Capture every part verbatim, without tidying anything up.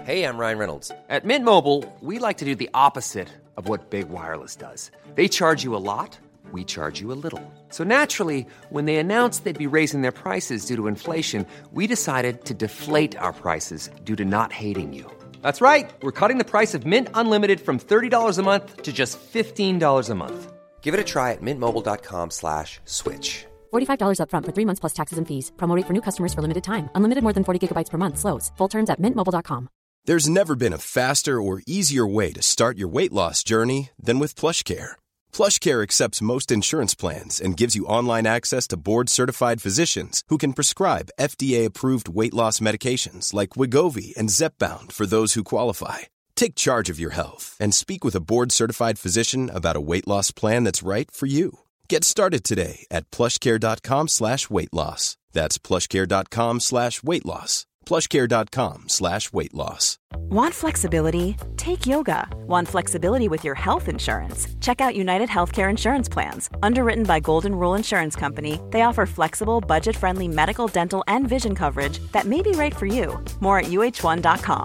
Hey, I'm Ryan Reynolds. At Mint Mobile, we like to do the opposite of what Big Wireless does. They charge you a lot, we charge you a little. So naturally, when they announced they'd be raising their prices due to inflation, we decided to deflate our prices due to not hating you. That's right. We're cutting the price of Mint Unlimited from thirty dollars a month to just fifteen dollars a month. Give it a try at mintmobile.com slash switch. forty-five dollars up front for three months plus taxes and fees. Promo rate for new customers for limited time. Unlimited more than forty gigabytes per month. Slows full terms at mint mobile dot com. There's never been a faster or easier way to start your weight loss journey than with PlushCare. PlushCare accepts most insurance plans and gives you online access to board-certified physicians who can prescribe F D A-approved weight loss medications like Wegovy and Zepbound for those who qualify. Take charge of your health and speak with a board-certified physician about a weight loss plan that's right for you. Get started today at plushcare.com slash weight loss. That's plushcare.com slash weight loss. plushcare.com slash weight loss. Want flexibility? Take yoga. Want flexibility with your health insurance? Check out United Healthcare Insurance Plans. Underwritten by Golden Rule Insurance Company, they offer flexible, budget-friendly medical, dental, and vision coverage that may be right for you. More at u h one dot com.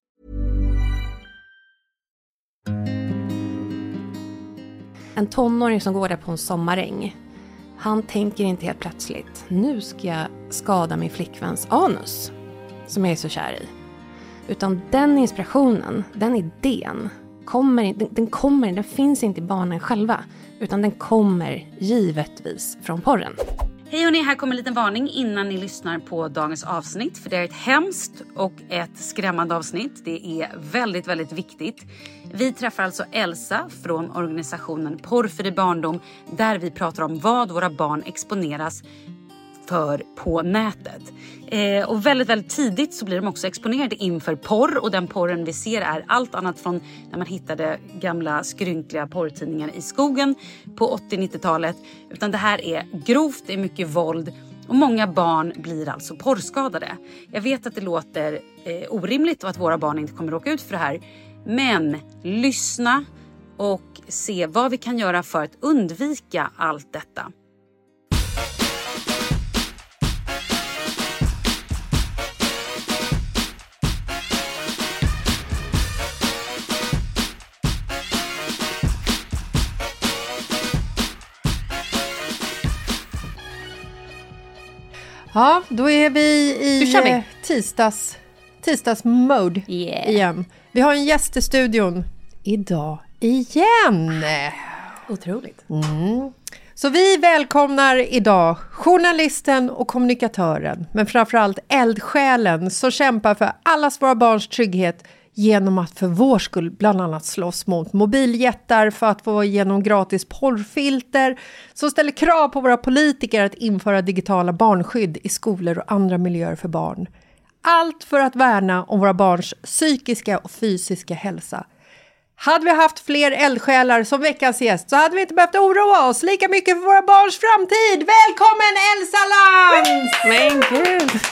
En tonåring som går där på en sommaräng. Han tänker inte helt plötsligt, nu ska jag skada min flickväns anus, som jag är så kär i. Utan den inspirationen, den idén, kommer, den, den, kommer, den finns inte i barnen själva. Utan den kommer givetvis från porren. Hej hörni, här kommer en liten varning innan ni lyssnar på dagens avsnitt. För det är ett hemskt och ett skrämmande avsnitt. Det är väldigt, väldigt viktigt. Vi träffar alltså Elsa från organisationen Porrfri barndom. Där vi pratar om vad våra barn exponeras för på nätet. Eh, och väldigt, väldigt tidigt så blir de också exponerade inför porr. Och den porren vi ser är allt annat från när man hittade gamla skrynkliga porrtidningar i skogen på åttio-nittiotalet. Utan det här är grovt, det är mycket våld. Och många barn blir alltså porrskadade. Jag vet att det låter eh, orimligt och att våra barn inte kommer råka ut för det här. Men lyssna och se vad vi kan göra för att undvika allt detta. Ja, då är vi i vi. tisdags, tisdags-mode Yeah. igen. Vi har en gäst i studion idag igen. Otroligt. Mm. Så vi välkomnar idag journalisten och kommunikatören, men framförallt eldsjälen som kämpar för allas våra barns trygghet genom att för vår skull bland annat slåss mot mobiljättar för att få igenom gratis porrfilter, som ställer krav på våra politiker att införa digitala barnskydd i skolor och andra miljöer för barn. Allt för att värna om våra barns psykiska och fysiska hälsa. Hade vi haft fler eldsjälar som veckans gäst så hade vi inte behövt oroa oss lika mycket för våra barns framtid. Välkommen Elsa Lantz! Men gud!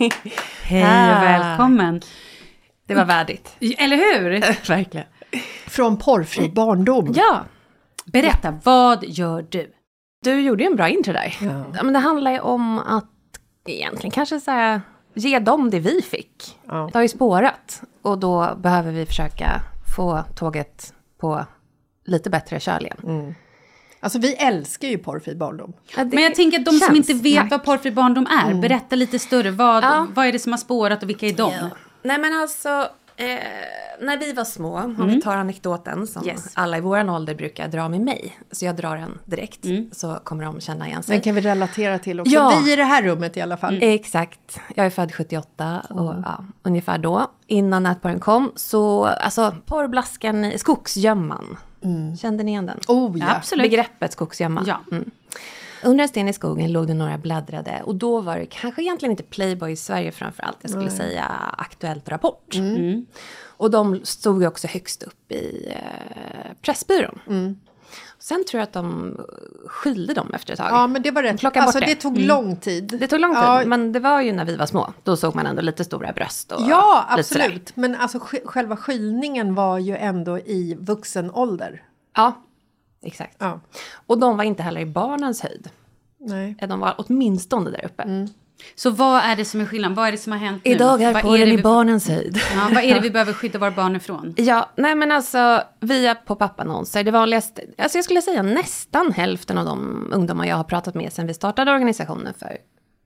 Hej och välkommen. Det var värdigt. Eller hur? Verkligen. Från Porrfri barndom. Ja. Berätta, ja. Vad gör du? Du gjorde ju en bra intro där. Ja. Ja, men det handlar ju om att egentligen kanske så här, ge dem det vi fick. Ja. Det har ju spårat. Och då behöver vi försöka få tåget på lite bättre köl igen. Mm. Alltså vi älskar ju Porrfri barndom. Ja, Men jag tänker att de som inte vet nej. vad Porrfri barndom är, mm. berätta lite större. Vad, ja. vad är det som har spårat och vilka är de? Ja. Nej men alltså, eh, när vi var små, om Mm. vi tar anekdoten som Yes. alla i våran ålder brukar dra med mig. Så jag drar den direkt, Mm. så kommer de känna igen sig. Den kan vi relatera till också. Ja. Vi i det här rummet i alla fall. Mm. Exakt, jag är född sjuttioåtta och ja, ungefär då. Innan nätporren kom, så alltså porrblaskan i skogsgömman. Mm. Kände ni igen den? Oh ja. Absolut. Begreppet skogsgömma. Ja. Mm. Under en sten i skogen låg det några bläddrade. Och då var det kanske egentligen inte Playboy i Sverige framförallt. Jag skulle mm. säga Aktuellt Rapport. Mm. Och de stod ju också högst upp i eh, Pressbyrån. Mm. Sen tror jag att de skilde dem efter ett tag. Ja, men det var rätt. Alltså det. det tog mm. lång tid. Det tog lång tid, ja. men det var ju när vi var små. Då såg man ändå lite stora bröst. Och ja, lite absolut. Men alltså själva skilningen var ju ändå i vuxen ålder. Ja, exakt. Ja. Och de var inte heller i barnens höjd. Nej. De var åtminstone där uppe. Mm. Så vad är det som är skillnaden? Vad är det som har hänt nu? Idag är porren i barnens höjd. Ja, vad är det vi behöver skydda våra barn ifrån? Ja, nej men alltså via pop-up-annonser. Det vanligaste, alltså jag skulle säga nästan hälften av de ungdomar jag har pratat med sedan vi startade organisationen för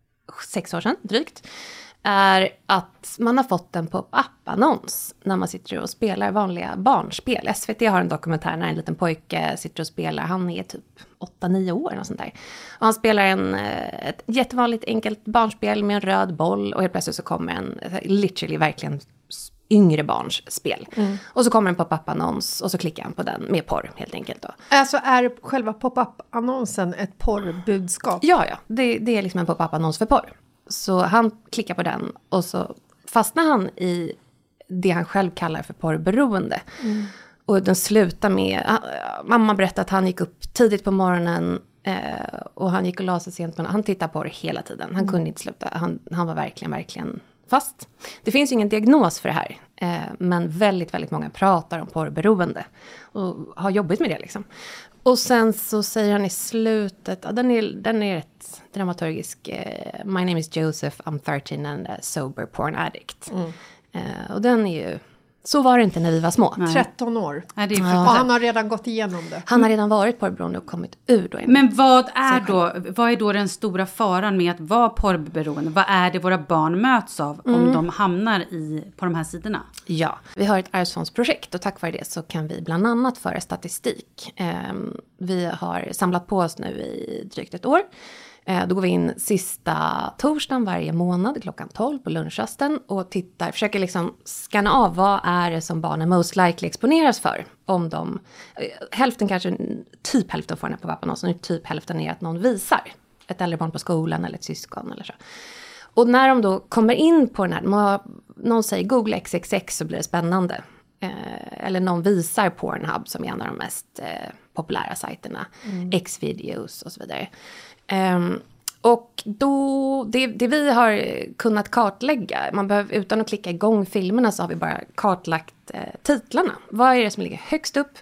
sex år sedan, drygt, är att man har fått en pop-up-annons när man sitter och spelar vanliga barnspel. S V T har en dokumentär när en liten pojke sitter och spelar. Han är typ åtta nio år och sånt där. Och han spelar en, ett jättevanligt enkelt barnspel med en röd boll. Och helt plötsligt så kommer en, literally verkligen yngre barns spel. Mm. Och så kommer en pop-up-annons och så klickar han på den med porr helt enkelt då. Alltså är själva pop-up-annonsen ett porrbudskap? Ja, ja. Det, det är liksom en pop-up-annons för porr. Så han klickar på den och så fastnar han i det han själv kallar för porrberoende. Mm. Och den slutar med, mamma berättade att han gick upp tidigt på morgonen eh, och han gick och la sig sent. Men han tittade på det hela tiden. Han mm. kunde inte sluta. Han, han var verkligen, verkligen fast. Det finns ju ingen diagnos för det här. Eh, men väldigt, väldigt många pratar om porrberoende. Och har jobbigt med det liksom. Och sen så säger han i slutet, ja, den, är, den är rätt dramaturgisk. Eh, My name is Joseph, I'm thirteen and a sober porn addict. Mm. Eh, och den är ju, så var det inte när vi var små. Nej. tretton år. Nej, det är ja. Och han har redan gått igenom det. Han har redan varit porrberoende och kommit ur då. Men vad är då, vad är då den stora faran med att vara porrberoende? Vad är det våra barn möts av om mm. de hamnar i, på de här sidorna? Ja, vi har ett arvsfondsprojekt och tack vare det så kan vi bland annat föra statistik. Um, vi har samlat på oss nu i drygt ett år. Uh, då går vi in sista torsdagen varje månad klockan tolv på lunchrasten och tittar, försöker liksom scanna av vad är det som barnen most likely exponeras för. Om de, uh, hälften kanske, typ hälften får den här på pappan och typ hälften är att någon visar. Ett äldre barn på skolan eller ett syskon eller så. Och när de då kommer in på den här, någon säger Google X X X så blir det spännande. Eh, eller någon visar Pornhub som är en av de mest eh, populära sajterna. Mm. X-videos och så vidare. Eh, och då, det, det vi har kunnat kartlägga, man behöver, utan att klicka igång filmerna så har vi bara kartlagt eh, titlarna. Vad är det som ligger högst upp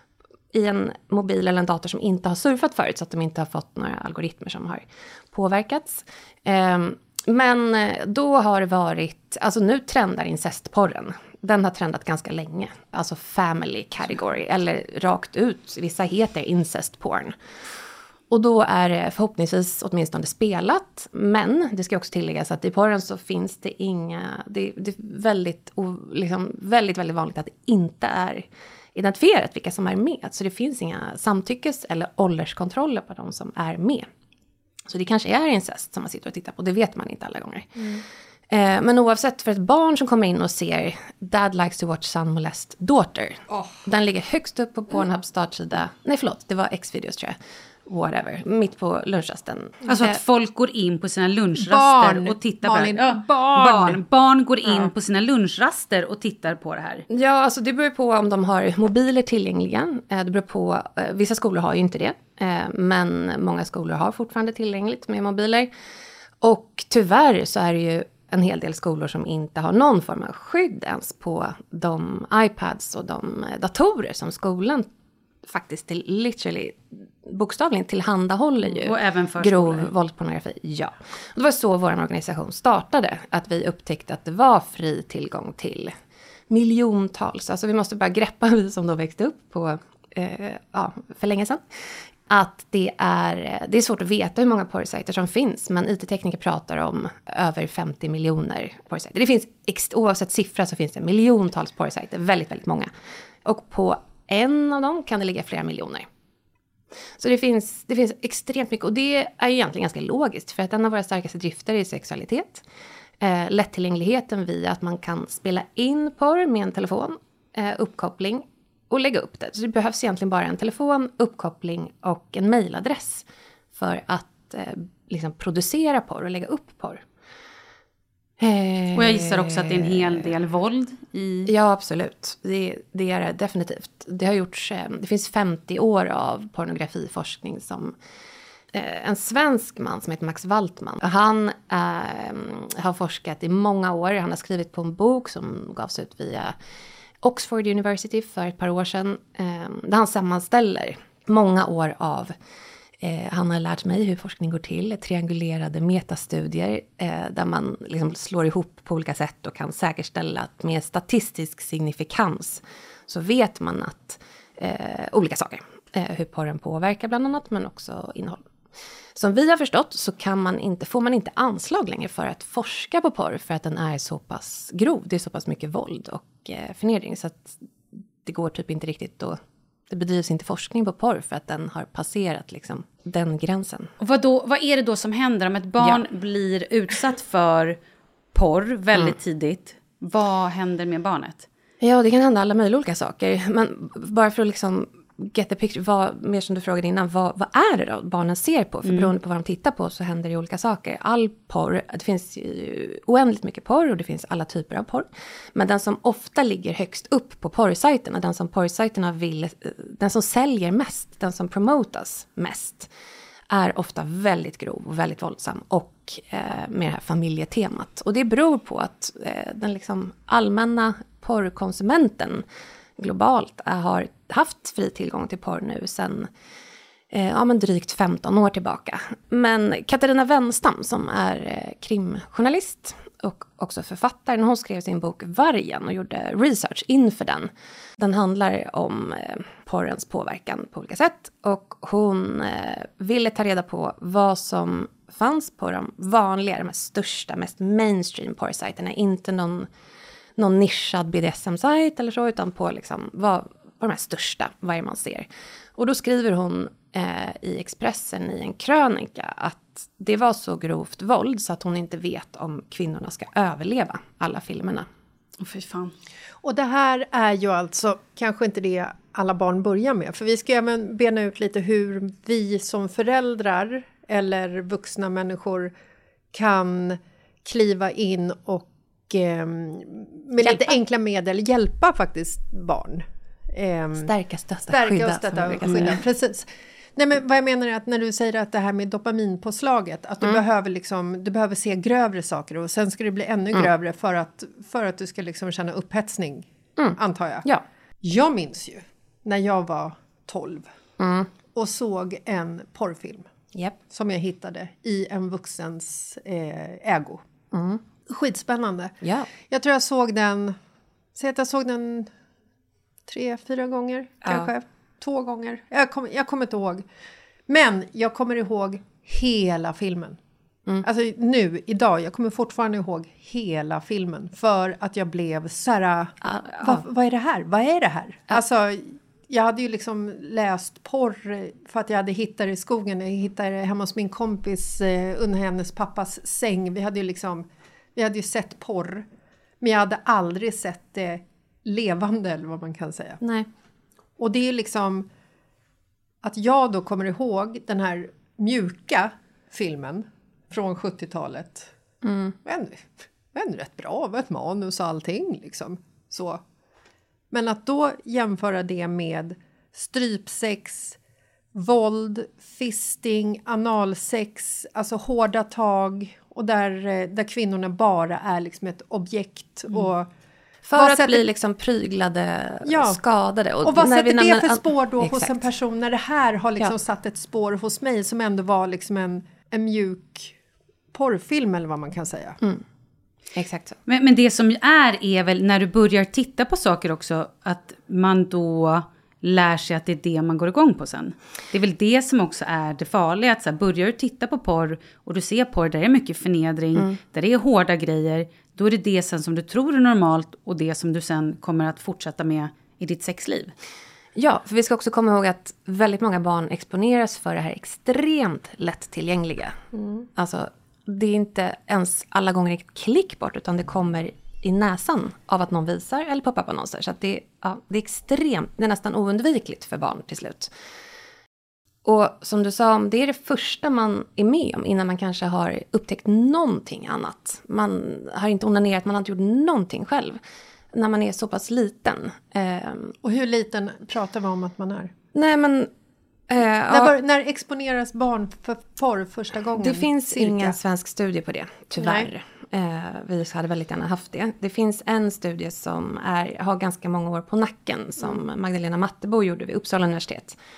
i en mobil eller en dator som inte har surfat förut så att de inte har fått några algoritmer som har påverkats. Eh, Men då har det varit, alltså nu trendar incestporren. Den har trendat ganska länge. Alltså family category, eller rakt ut. Vissa heter incest porn. Och då är det förhoppningsvis åtminstone spelat. Men det ska också tilläggas att i porren så finns det inga, det, det är väldigt, liksom, väldigt, väldigt vanligt att det inte är identifierat vilka som är med. Så det finns inga samtyckes- eller ålderskontroller på de som är med. Så det kanske är incest som man sitter och tittar på. Det vet man inte alla gånger. Mm. Eh, men oavsett, för ett barn som kommer in och ser Dad likes to watch son molest daughter. Oh. Den ligger högst upp på Pornhubs startsida. Nej förlåt, det var X-videos tror jag. Whatever, mitt på lunchrasten. Alltså att folk går in på sina lunchraster barn, och tittar Malin, på det här. Barn. barn. Barn går in ja. på sina lunchraster och tittar på det här. Ja, alltså det beror på om de har mobiler tillgängliga. Det beror på, vissa skolor har ju inte det. Men många skolor har fortfarande tillgängligt med mobiler. Och tyvärr så är det ju en hel del skolor som inte har någon form av skydd ens på de iPads och de datorer som skolan faktiskt till, literally, bokstavligen tillhandahåller ju och även grov våldspornografi. Ja. Och det var så vår organisation startade. Att vi upptäckte att det var fri tillgång till miljontals. Alltså vi måste bara greppa, vi som då växte upp på, eh, ja, för länge sedan. Att det är, det är svårt att veta hur många porrsajter som finns. Men I T-tekniker pratar om över femtio miljoner porrsajter. Det finns, oavsett siffra så finns det miljontals porrsajter. Väldigt, väldigt många. Och på en av dem kan det ligga flera miljoner. Så det finns, det finns extremt mycket. Och det är egentligen ganska logiskt. För att en av våra starkaste drifter är sexualitet. Eh, lättillgängligheten via att man kan spela in porr med en telefon. Eh, uppkoppling. Och lägga upp det. Så det behövs egentligen bara en telefon, uppkoppling och en mejladress. För att eh, liksom producera porr och lägga upp porr. Och jag gissar också att det är en hel del våld i... Ja, absolut. Det, det är det definitivt. Det har gjorts, det finns femtio år av pornografiforskning som en svensk man som heter Max Waltman. Han äh, har forskat i många år. Han har skrivit på en bok som gavs ut via Oxford University för ett par år sedan. Där han sammanställer många år av Eh, han har lärt mig hur forskning går till, triangulerade metastudier eh, där man liksom slår ihop på olika sätt och kan säkerställa att med statistisk signifikans så vet man att eh, olika saker, eh, hur porren påverkar bland annat, men också innehåll. Som vi har förstått så kan man inte, får man inte anslag längre för att forska på porr för att den är så pass grov, det är så pass mycket våld och eh, förnedring så att det går typ inte riktigt att, det bedrivs inte forskning på porr för att den har passerat liksom den gränsen. Och vad, då, vad är det då som händer om ett barn ja. blir utsatt för porr väldigt mm. tidigt? Vad händer med barnet? Ja, det kan hända alla möjliga olika saker. Men bara för att liksom get the picture, vad, mer som du frågade innan, vad, vad är det då barnen ser på? För mm. beroende på vad de tittar på så händer det olika saker. All porr, det finns ju oändligt mycket porr och det finns alla typer av porr. Men den som ofta ligger högst upp på porrsajterna, den som porrsajterna vill, den som säljer mest, den som promotas mest, är ofta väldigt grov och väldigt våldsam och eh, med det här familjetemat. Och det beror på att eh, den liksom allmänna porrkonsumenten globalt har haft fri tillgång till porr nu sedan eh, ja, men drygt femton år tillbaka. Men Katarina Wenstam som är eh, krimjournalist och också författare, när hon skrev sin bok Vargen och gjorde research inför den. Den handlar om eh, porrens påverkan på olika sätt och hon eh, ville ta reda på vad som fanns på de vanliga, de största, mest mainstream porrsajterna, inte någon någon nischad B D S M-sajt eller så, utan på liksom vad, vad de här största, vad är man ser. Och då skriver hon eh, i Expressen i en krönika att det var så grovt våld så att hon inte vet om kvinnorna ska överleva alla filmerna. Oh, fy fan. Och det här är ju alltså kanske inte det alla barn börjar med. För vi ska även bena ut lite hur vi som föräldrar eller vuxna människor kan kliva in och med hjälpa. Lite enkla medel hjälpa faktiskt barn. Stärka, stötta, Stärka skydda. och stötta och skydda. Precis. Nej, men vad jag menar är att när du säger att det här med dopaminpåslaget, att du, mm. behöver liksom, du behöver se grövre saker och sen ska det bli ännu mm. grövre för att, för att du ska liksom känna upphetsning, mm. antar jag. Ja. Jag minns ju när jag var tolv mm. och såg en porrfilm yep. som jag hittade i en vuxens eh, ägo. Mm. Skitspännande. Ja. Jag tror jag såg den, säg att jag såg den tre, fyra gånger ja. kanske. Två gånger. Jag, kom, jag kommer inte ihåg. Men jag kommer ihåg hela filmen. Mm. Alltså nu, idag, jag kommer fortfarande ihåg hela filmen. För att jag blev så här, ja, ja. vad, vad är det här? Vad är det här? Ja. Alltså, jag hade ju liksom läst porr för att jag hade hittat det i skogen. Jag hittade det hemma hos min kompis eh, under hennes pappas säng. Vi hade ju liksom, vi hade ju sett porr. Men jag hade aldrig sett det levande, eller vad man kan säga. Nej. Och det är liksom att jag då kommer ihåg den här mjuka filmen från sjuttiotalet. Mm. Men, men rätt bra, var ett manus och allting liksom. Så. Men att då jämföra det med strypsex, våld, fisting, analsex, alltså hårda tag och där, där kvinnorna bara är liksom ett objekt mm. och för att sätter... bli liksom pryglade, ja. skadade. Och, och vad sätter det nämner... för spår då Exakt. hos en person när det här har liksom ja. satt ett spår hos mig som ändå var liksom en, en mjuk porrfilm eller vad man kan säga. Mm. Exakt så. Men, men det som är är väl när du börjar titta på saker också att man då lär sig att det är det man går igång på sen. Det är väl det som också är det farliga. Att så här, börjar du titta på porr och du ser porr där det är mycket förnedring, mm. där det är hårda grejer, då är det det sen som du tror är normalt och det som du sen kommer att fortsätta med i ditt sexliv. Ja, för vi ska också komma ihåg att väldigt många barn exponeras för det här extremt lättillgängliga. Mm. Alltså, det är inte ens alla gånger ett klick bort utan det kommer i näsan av att någon visar eller poppar på annonser. Så att det, ja, det är extremt, det är nästan oundvikligt för barn till slut. Och som du sa, det är det första man är med om innan man kanske har upptäckt någonting annat. Man har inte onanerat, man har inte gjort någonting själv när man är så pass liten. Och hur liten pratar vi om att man är? Nej, men... Eh, när, ja, när exponeras barn för porr första gången? Det finns cirka? ingen svensk studie på det, tyvärr. Eh, vi hade väldigt gärna haft det. Det finns en studie som är, har ganska många år på nacken som Magdalena Mattebo gjorde vid Uppsala universitet.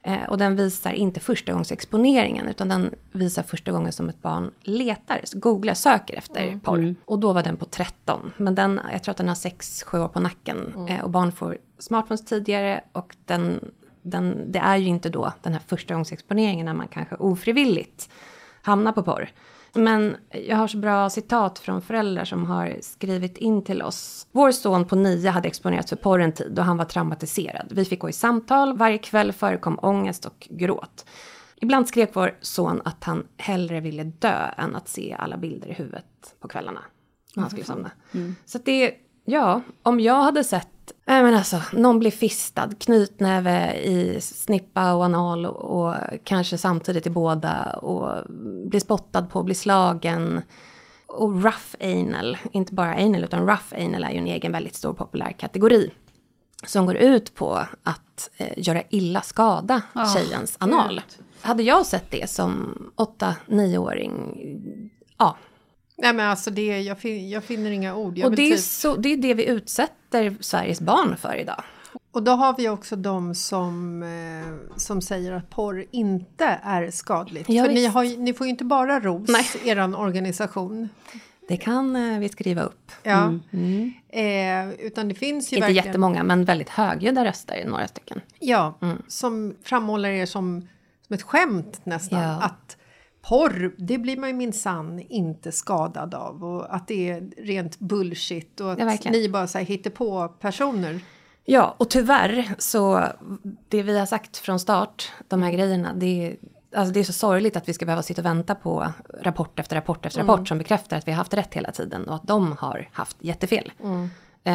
Eh, och den visar inte första gångs exponeringen, utan den visar första gången som ett barn letar, googlar, söker efter mm. porr. Mm. Och då var den på tretton. Men den, jag tror att den har sex sju år på nacken. Mm. Eh, och barn får smartphones tidigare. Och den, den, det är ju inte då den här första gångs exponeringen när man kanske ofrivilligt hamnar på porr. Men jag har så bra citat från föräldrar som har skrivit in till oss. Vår son på nio hade exponerats för porr en tid och han var traumatiserad. Vi fick gå i samtal. Varje kväll förekom ångest och gråt. Ibland skrek vår son att han hellre ville dö än att se alla bilder i huvudet på kvällarna. När han skulle somna. Mm. Så att det, ja, om jag hade sett, äh, men alltså, någon blir fistad, knytnäve i snippa och anal och, och kanske samtidigt i båda och blir spottad på, blir slagen och rough anal, inte bara anal utan rough anal är ju en egen väldigt stor populär kategori som går ut på att eh, göra illa skada oh, tjejens anal. Ut. Hade jag sett det som åtta nioåring, ja. Nej men alltså det, jag, fin, jag finner inga ord. Jag och det är, typ... så, det är det vi utsätter Sveriges barn för idag. Och då har vi också de som, eh, som säger att porr inte är skadligt. Ja, för ni, har, ni får ju inte bara ros, Nej. eran organisation. Det kan eh, vi skriva upp. Ja, mm. Mm. Eh, utan det finns ju inte verkligen... jättemånga men väldigt högljudda röster, några stycken. Ja, mm. som framhåller er som, som ett skämt nästan. Ja. Att porr, det blir man ju minsann inte skadad av. Och att det är rent bullshit. Och att ja, ni bara så här hittar på personer. Ja, och tyvärr så det vi har sagt från start, de här grejerna, det är, alltså det är så sorgligt att vi ska behöva sitta och vänta på rapport efter rapport efter rapport mm. som bekräftar att vi har haft rätt hela tiden och att de har haft jättefel. Mm.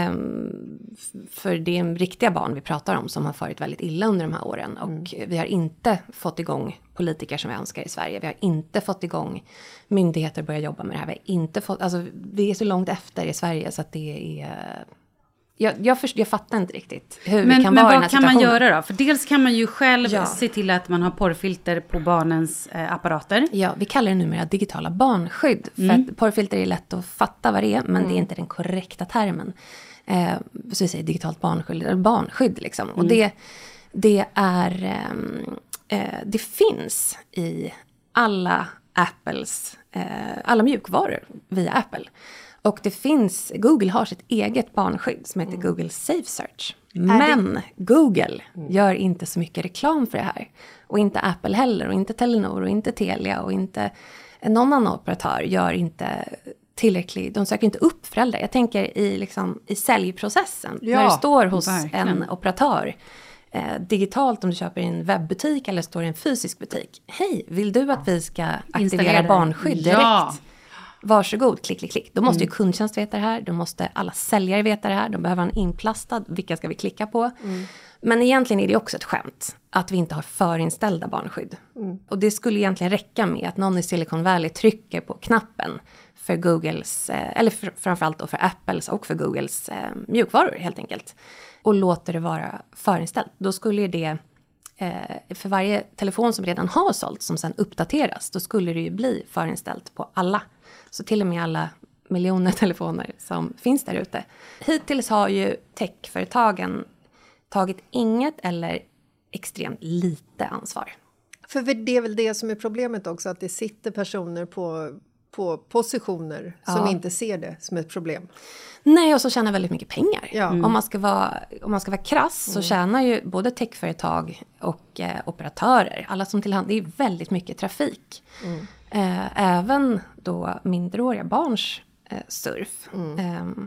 Um, för det är riktiga barn vi pratar om som har farit väldigt illa under de här åren och mm. vi har inte fått igång politiker som vi önskar i Sverige. Vi har inte fått igång myndigheter börja jobba med det här. Vi har inte fått, alltså vi är så långt efter i Sverige så att det är... Jag, jag, först, jag fattar inte riktigt hur men, vi kan men vara i den här situationen. Men vad kan man göra då? För dels kan man ju själv ja. se till att man har porrfilter på barnens eh, apparater. Ja, vi kallar det numera digitala barnskydd. För mm. att porrfilter är lätt att fatta vad det är, men mm. det är inte den korrekta termen. Eh, så vi säger digitalt barnskydd, eller barnskydd liksom. Mm. Och det, det är... Eh, det finns i alla Apples... Eh, alla mjukvaror via Apple. Och det finns, Google har sitt eget barnskydd som heter mm. Google Safe Search. Men det... Google mm. gör inte så mycket reklam för det här. Och inte Apple heller, och inte Telenor, och inte Telia, och inte någon annan operatör gör inte tillräckligt, de söker inte upp föräldrar. Jag tänker i, liksom, i säljprocessen, ja, när du står hos verkligen. en operatör eh, digitalt om du köper i en webbutik eller står i en fysisk butik. Hej, vill du att vi ska aktivera Installera. barnskydd direkt? Ja. Varsågod, klick, klick, klick. Då måste mm. ju kundtjänst veta det här. Då måste alla säljare veta det här. De behöver en inplastad. Vilka ska vi klicka på? Mm. Men egentligen är det också ett skämt. Att vi inte har förinställda barnskydd. Mm. Och det skulle egentligen räcka med att någon i Silicon Valley trycker på knappen. För Googles, eller för, framförallt då för Apples och för Googles eh, mjukvaror helt enkelt. Och låter det vara förinställt. Då skulle det... för varje telefon som redan har sålt som sen uppdateras, då skulle det ju bli förinställt på alla. Så till och med alla miljoner telefoner som finns där ute. Hittills har ju techföretagen tagit inget eller extremt lite ansvar. För det är väl det som är problemet också, att det sitter personer på, på positioner som ja. inte ser det som ett problem. Nej, och så tjänar väldigt mycket pengar. Ja. Mm. Om man ska vara, om man ska vara krass mm. så tjänar ju både techföretag och eh, operatörer, alla som tillhand, det är väldigt mycket trafik. Mm. Eh, även då mindreåriga barns eh, surf. Mm. Eh,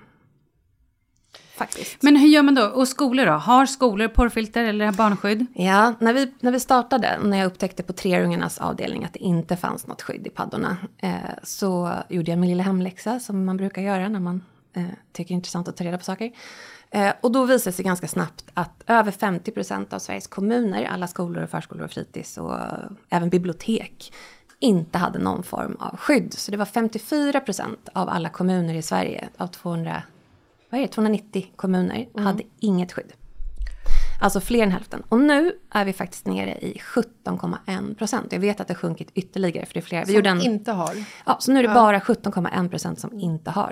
faktiskt. Men hur gör man då? Och skolor då? Har skolor porrfilter eller barnskydd? Ja, när vi, när vi startade, när jag upptäckte på treungarnas avdelning att det inte fanns något skydd i paddorna, eh, så gjorde jag min lilla hemläxa som man brukar göra när man Eh, tycker det är intressant att ta reda på saker. Eh, och då visar det sig ganska snabbt att över femtio procent av Sveriges kommuner, alla skolor och förskolor och fritids och eh, även bibliotek, inte hade någon form av skydd. Så det var femtiofyra procent av alla kommuner i Sverige, av tvåhundra, vad är det, tvåhundranittio kommuner, mm. hade inget skydd. Alltså fler än hälften. Och nu är vi faktiskt nere i sjutton komma en procent. Jag vet att det har sjunkit ytterligare för det är fler. Vi som gjorde en, inte har. Ja, så nu är det ja. bara sjutton komma en procent som inte har.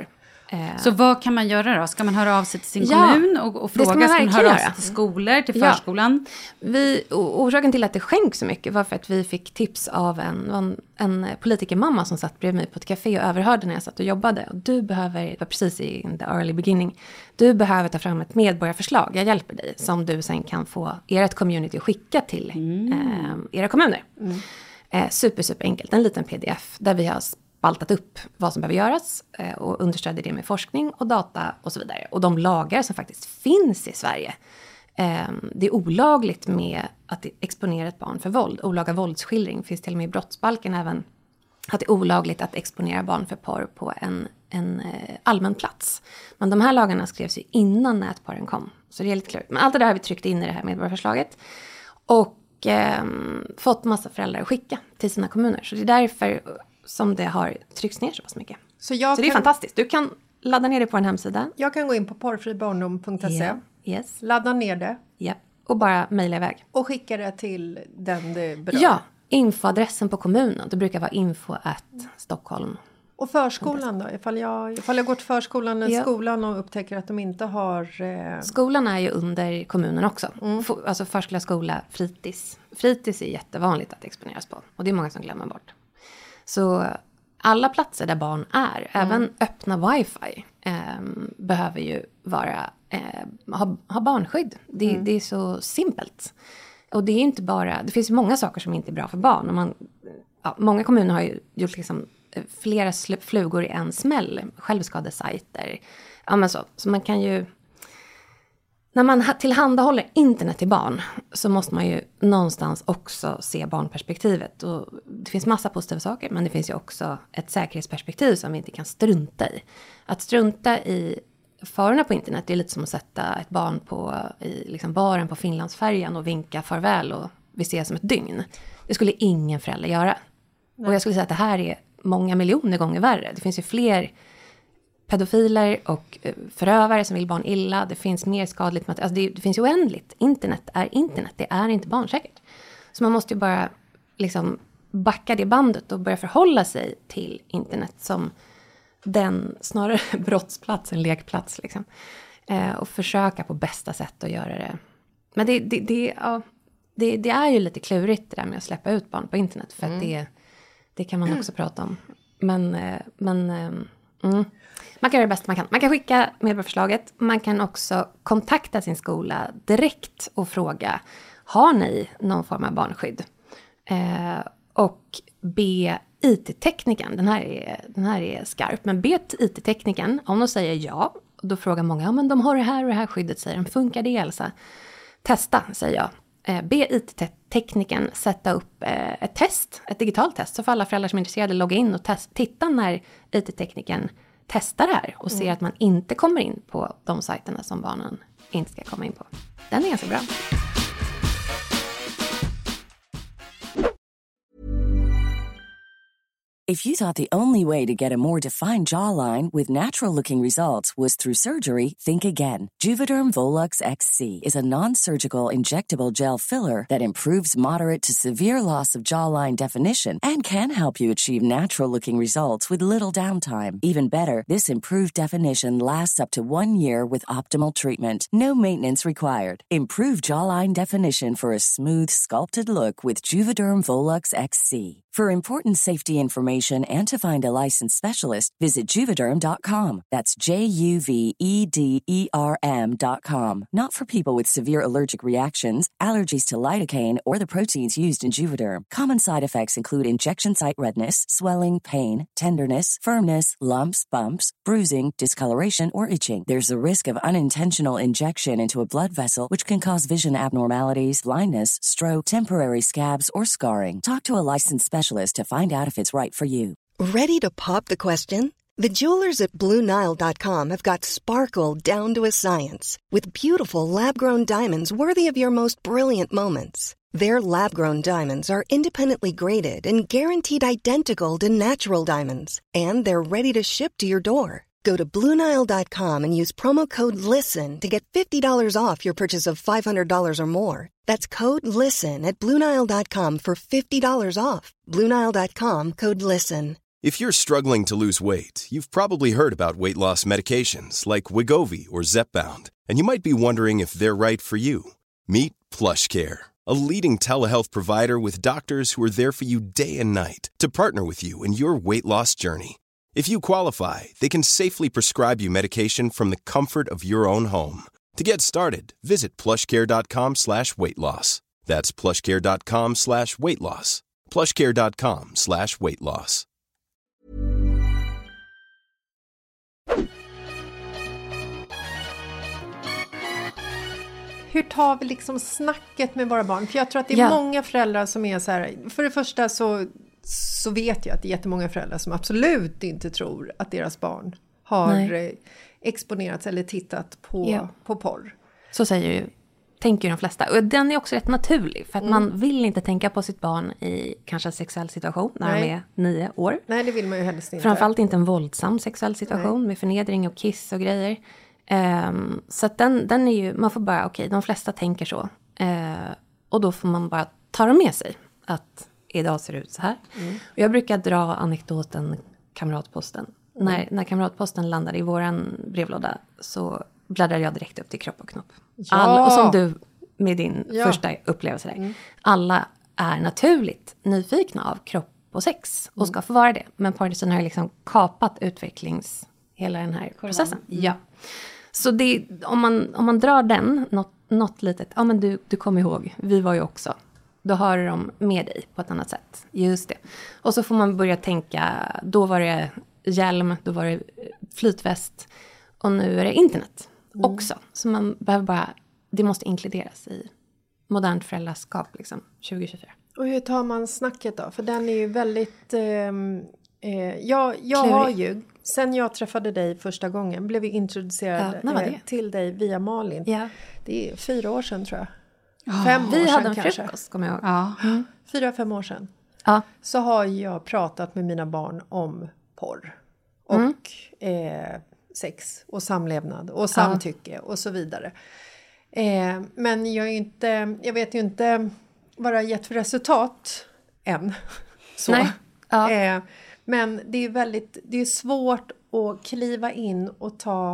Så vad kan man göra då? Ska man höra av sig till sin ja, kommun och, och fråga? Ska man, ska man höra göra. av sig till skolor, till förskolan? Ja. Vi, orsaken till att det skänk så mycket var för att vi fick tips av en, en, en politikermamma som satt bredvid mig på ett café och överhörde när jag satt och jobbade. Och du behöver, det var precis i the early beginning, du behöver ta fram ett medborgarförslag, jag hjälper dig, som du sen kan få ert community att skicka till mm. eh, era kommuner. Mm. Eh, super, super enkelt, en liten pdf där vi har spaltat upp vad som behöver göras eh, och understödjer det med forskning och data och så vidare. Och de lagar som faktiskt finns i Sverige. Eh, det är olagligt med att exponera ett barn för våld. Olaga våldsskildring finns till och med i brottsbalken även. Att det är olagligt att exponera barn för porr på en, en eh, allmän plats. Men de här lagarna skrevs ju innan nätporren kom. Så det är lite klart. Men allt det där har vi tryckt in i det här medborgarförslaget. Och eh, fått massa föräldrar att skicka till sina kommuner. Så det är därför som det har tryckts ner så pass mycket. Så, jag så det är kan, fantastiskt. Du kan ladda ner det på en hemsida. Jag kan gå in på porrfribarndom punkt se. Yeah. Yes. Ladda ner det. Ja. Och bara mejla iväg. Och skicka det till den det berör. Ja. Infoadressen på kommunen. Det brukar vara info at Stockholm. Och förskolan då? Ifall jag, ifall jag går till förskolan eller ja. skolan och upptäcker att de inte har... Eh... Skolan är ju under kommunen också. Mm. F- alltså förskola, skola, fritids. Fritids är jättevanligt att exponeras på. Och det är många som glömmer bort. Så alla platser där barn är, mm. även öppna wifi, eh, behöver ju vara, eh, ha, ha barnskydd. Det, mm. det är så simpelt. Och det är inte bara, det finns många saker som inte är bra för barn. Och man, ja, många kommuner har ju gjort liksom flera flugor i en smäll, självskadesajter. Ja, men så. Så man kan ju, när man tillhandahåller internet till barn så måste man ju någonstans också se barnperspektivet. Och det finns massa positiva saker, men det finns ju också ett säkerhetsperspektiv som vi inte kan strunta i. Att strunta i farorna på internet är lite som att sätta ett barn på i liksom baren på Finlandsfärjan och vinka farväl och vi ses som ett dygn. Det skulle ingen förälder göra. Nej. Och jag skulle säga att det här är många miljoner gånger värre. Det finns ju fler pedofiler och förövare som vill barn illa. Det finns mer skadligt material. Alltså det, det finns ju oändligt. Internet är internet. Det är inte barnsäkert. Så man måste ju bara liksom backa det bandet och börja förhålla sig till internet som den snarare brottsplats än lekplats. Liksom. Eh, och försöka på bästa sätt att göra det. Men det, det, det, ja, det, det är ju lite klurigt det där med att släppa ut barn på internet. För mm. att det, det kan man också mm. prata om. Men... men mm. Man kan göra det bästa man kan. Man kan skicka medborgarförslaget. Man kan också kontakta sin skola direkt och fråga, har ni någon form av barnskydd? Eh, och be I T-tekniken, den här, är, den här är skarp, men be I T-tekniken, om de säger ja, då frågar många, ja men de har det här och det här skyddet, säger de, funkar det Elsa? Testa, säger jag. Eh, be I T-tekniken sätta upp eh, ett test, ett digitalt test, så för alla föräldrar som är intresserade logga in och test, titta när I T-tekniken testar det här och ser mm. att man inte kommer in på de sajterna som barnen inte ska komma in på. Den är ganska bra. If you thought the only way to get a more defined jawline with natural-looking results was through surgery, think again. Juvederm Volux X C is a non-surgical injectable gel filler that improves moderate to severe loss of jawline definition and can help you achieve natural-looking results with little downtime. Even better, this improved definition lasts up to one year with optimal treatment. No maintenance required. Improve jawline definition for a smooth, sculpted look with Juvederm Volux X C. For important safety information and to find a licensed specialist, visit Juvederm dot com. That's J U V E D E R M dot com. Not for people with severe allergic reactions, allergies to lidocaine, or the proteins used in Juvederm. Common side effects include injection site redness, swelling, pain, tenderness, firmness, lumps, bumps, bruising, discoloration, or itching. There's a risk of unintentional injection into a blood vessel, which can cause vision abnormalities, blindness, stroke, temporary scabs, or scarring. Talk to a licensed specialist to find out if it's right for you. Ready to pop the question? The jewelers at Blue Nile dot com have got sparkle down to a science with beautiful lab-grown diamonds worthy of your most brilliant moments. Their lab-grown diamonds are independently graded and guaranteed identical to natural diamonds, and they're ready to ship to your door. Go to Blue Nile dot com and use promo code LISTEN to get fifty dollars off your purchase of five hundred dollars or more. That's code LISTEN at Blue Nile dot com for fifty dollars off. Blue Nile dot com, code LISTEN. If you're struggling to lose weight, you've probably heard about weight loss medications like Wegovy or Zepbound, and you might be wondering if they're right for you. Meet PlushCare, a leading telehealth provider with doctors who are there for you day and night to partner with you in your weight loss journey. If you qualify, they can safely prescribe you medication from the comfort of your own home. To get started, visit plushcare.com slash weight loss. That's plushcare.com slash weight loss. plushcare.com slash weight loss. Hur tar vi liksom snacket med våra barn? För jag tror att det är ja. många föräldrar som är så här... För det första så, så vet jag att det är jättemånga föräldrar som absolut inte tror att deras barn har Nej. exponerats eller tittat på, ja. på porr. Så säger ju, tänker ju de flesta. Och den är också rätt naturlig. För att mm. man vill inte tänka på sitt barn i kanske en sexuell situation när Nej. de är nio år. Nej, det vill man ju helst inte. Framförallt inte en våldsam sexuell situation Nej. med förnedring och kiss och grejer. Um, så att den, den är ju, man får bara, okej, okay, de flesta tänker så. Uh, och då får man bara ta dem med sig. Att idag ser det ut så här. Mm. Och jag brukar dra anekdoten Kamratposten. Mm. När, när Kamratposten landade i våran brevlåda så bläddrade jag direkt upp till Kropp och knopp. Ja. All, och som du med din ja. första upplevelse där. Mm. Alla är naturligt nyfikna av kropp och sex. Och ska få vara det. Men Parkinson har liksom kapat utvecklings... hela den här processen. Mm. Ja. Så det, om, man, om man drar den, något, något litet, ja men du, du kommer ihåg, vi var ju också. Då har de med dig på ett annat sätt. Just det. Och så får man börja tänka, då var det hjälm, då var det flytväst. Och nu är det internet mm. också. Så man behöver bara, det måste inkluderas i modernt föräldraskap liksom, tjugo tjugofyra. Och hur tar man snacket då? För den är ju väldigt... Eh, eh, jag jag har ju... Sen jag träffade dig första gången blev vi introducerad ja, eh, till dig via Malin. Ja. Det är fyra år sedan tror jag. Oh, fem år vi sedan hade en kanske. frukost, kommer jag ihåg. Ja. Mm. Fyra, fem år sedan. Ja. Så har jag pratat med mina barn om porr. Och mm. eh, sex och samlevnad och samtycke ja. och så vidare. Eh, men jag, är inte, jag vet ju inte vad det har gett för resultat än. Så. Nej. Ja. Eh, Men det är väldigt det är svårt att kliva in och ta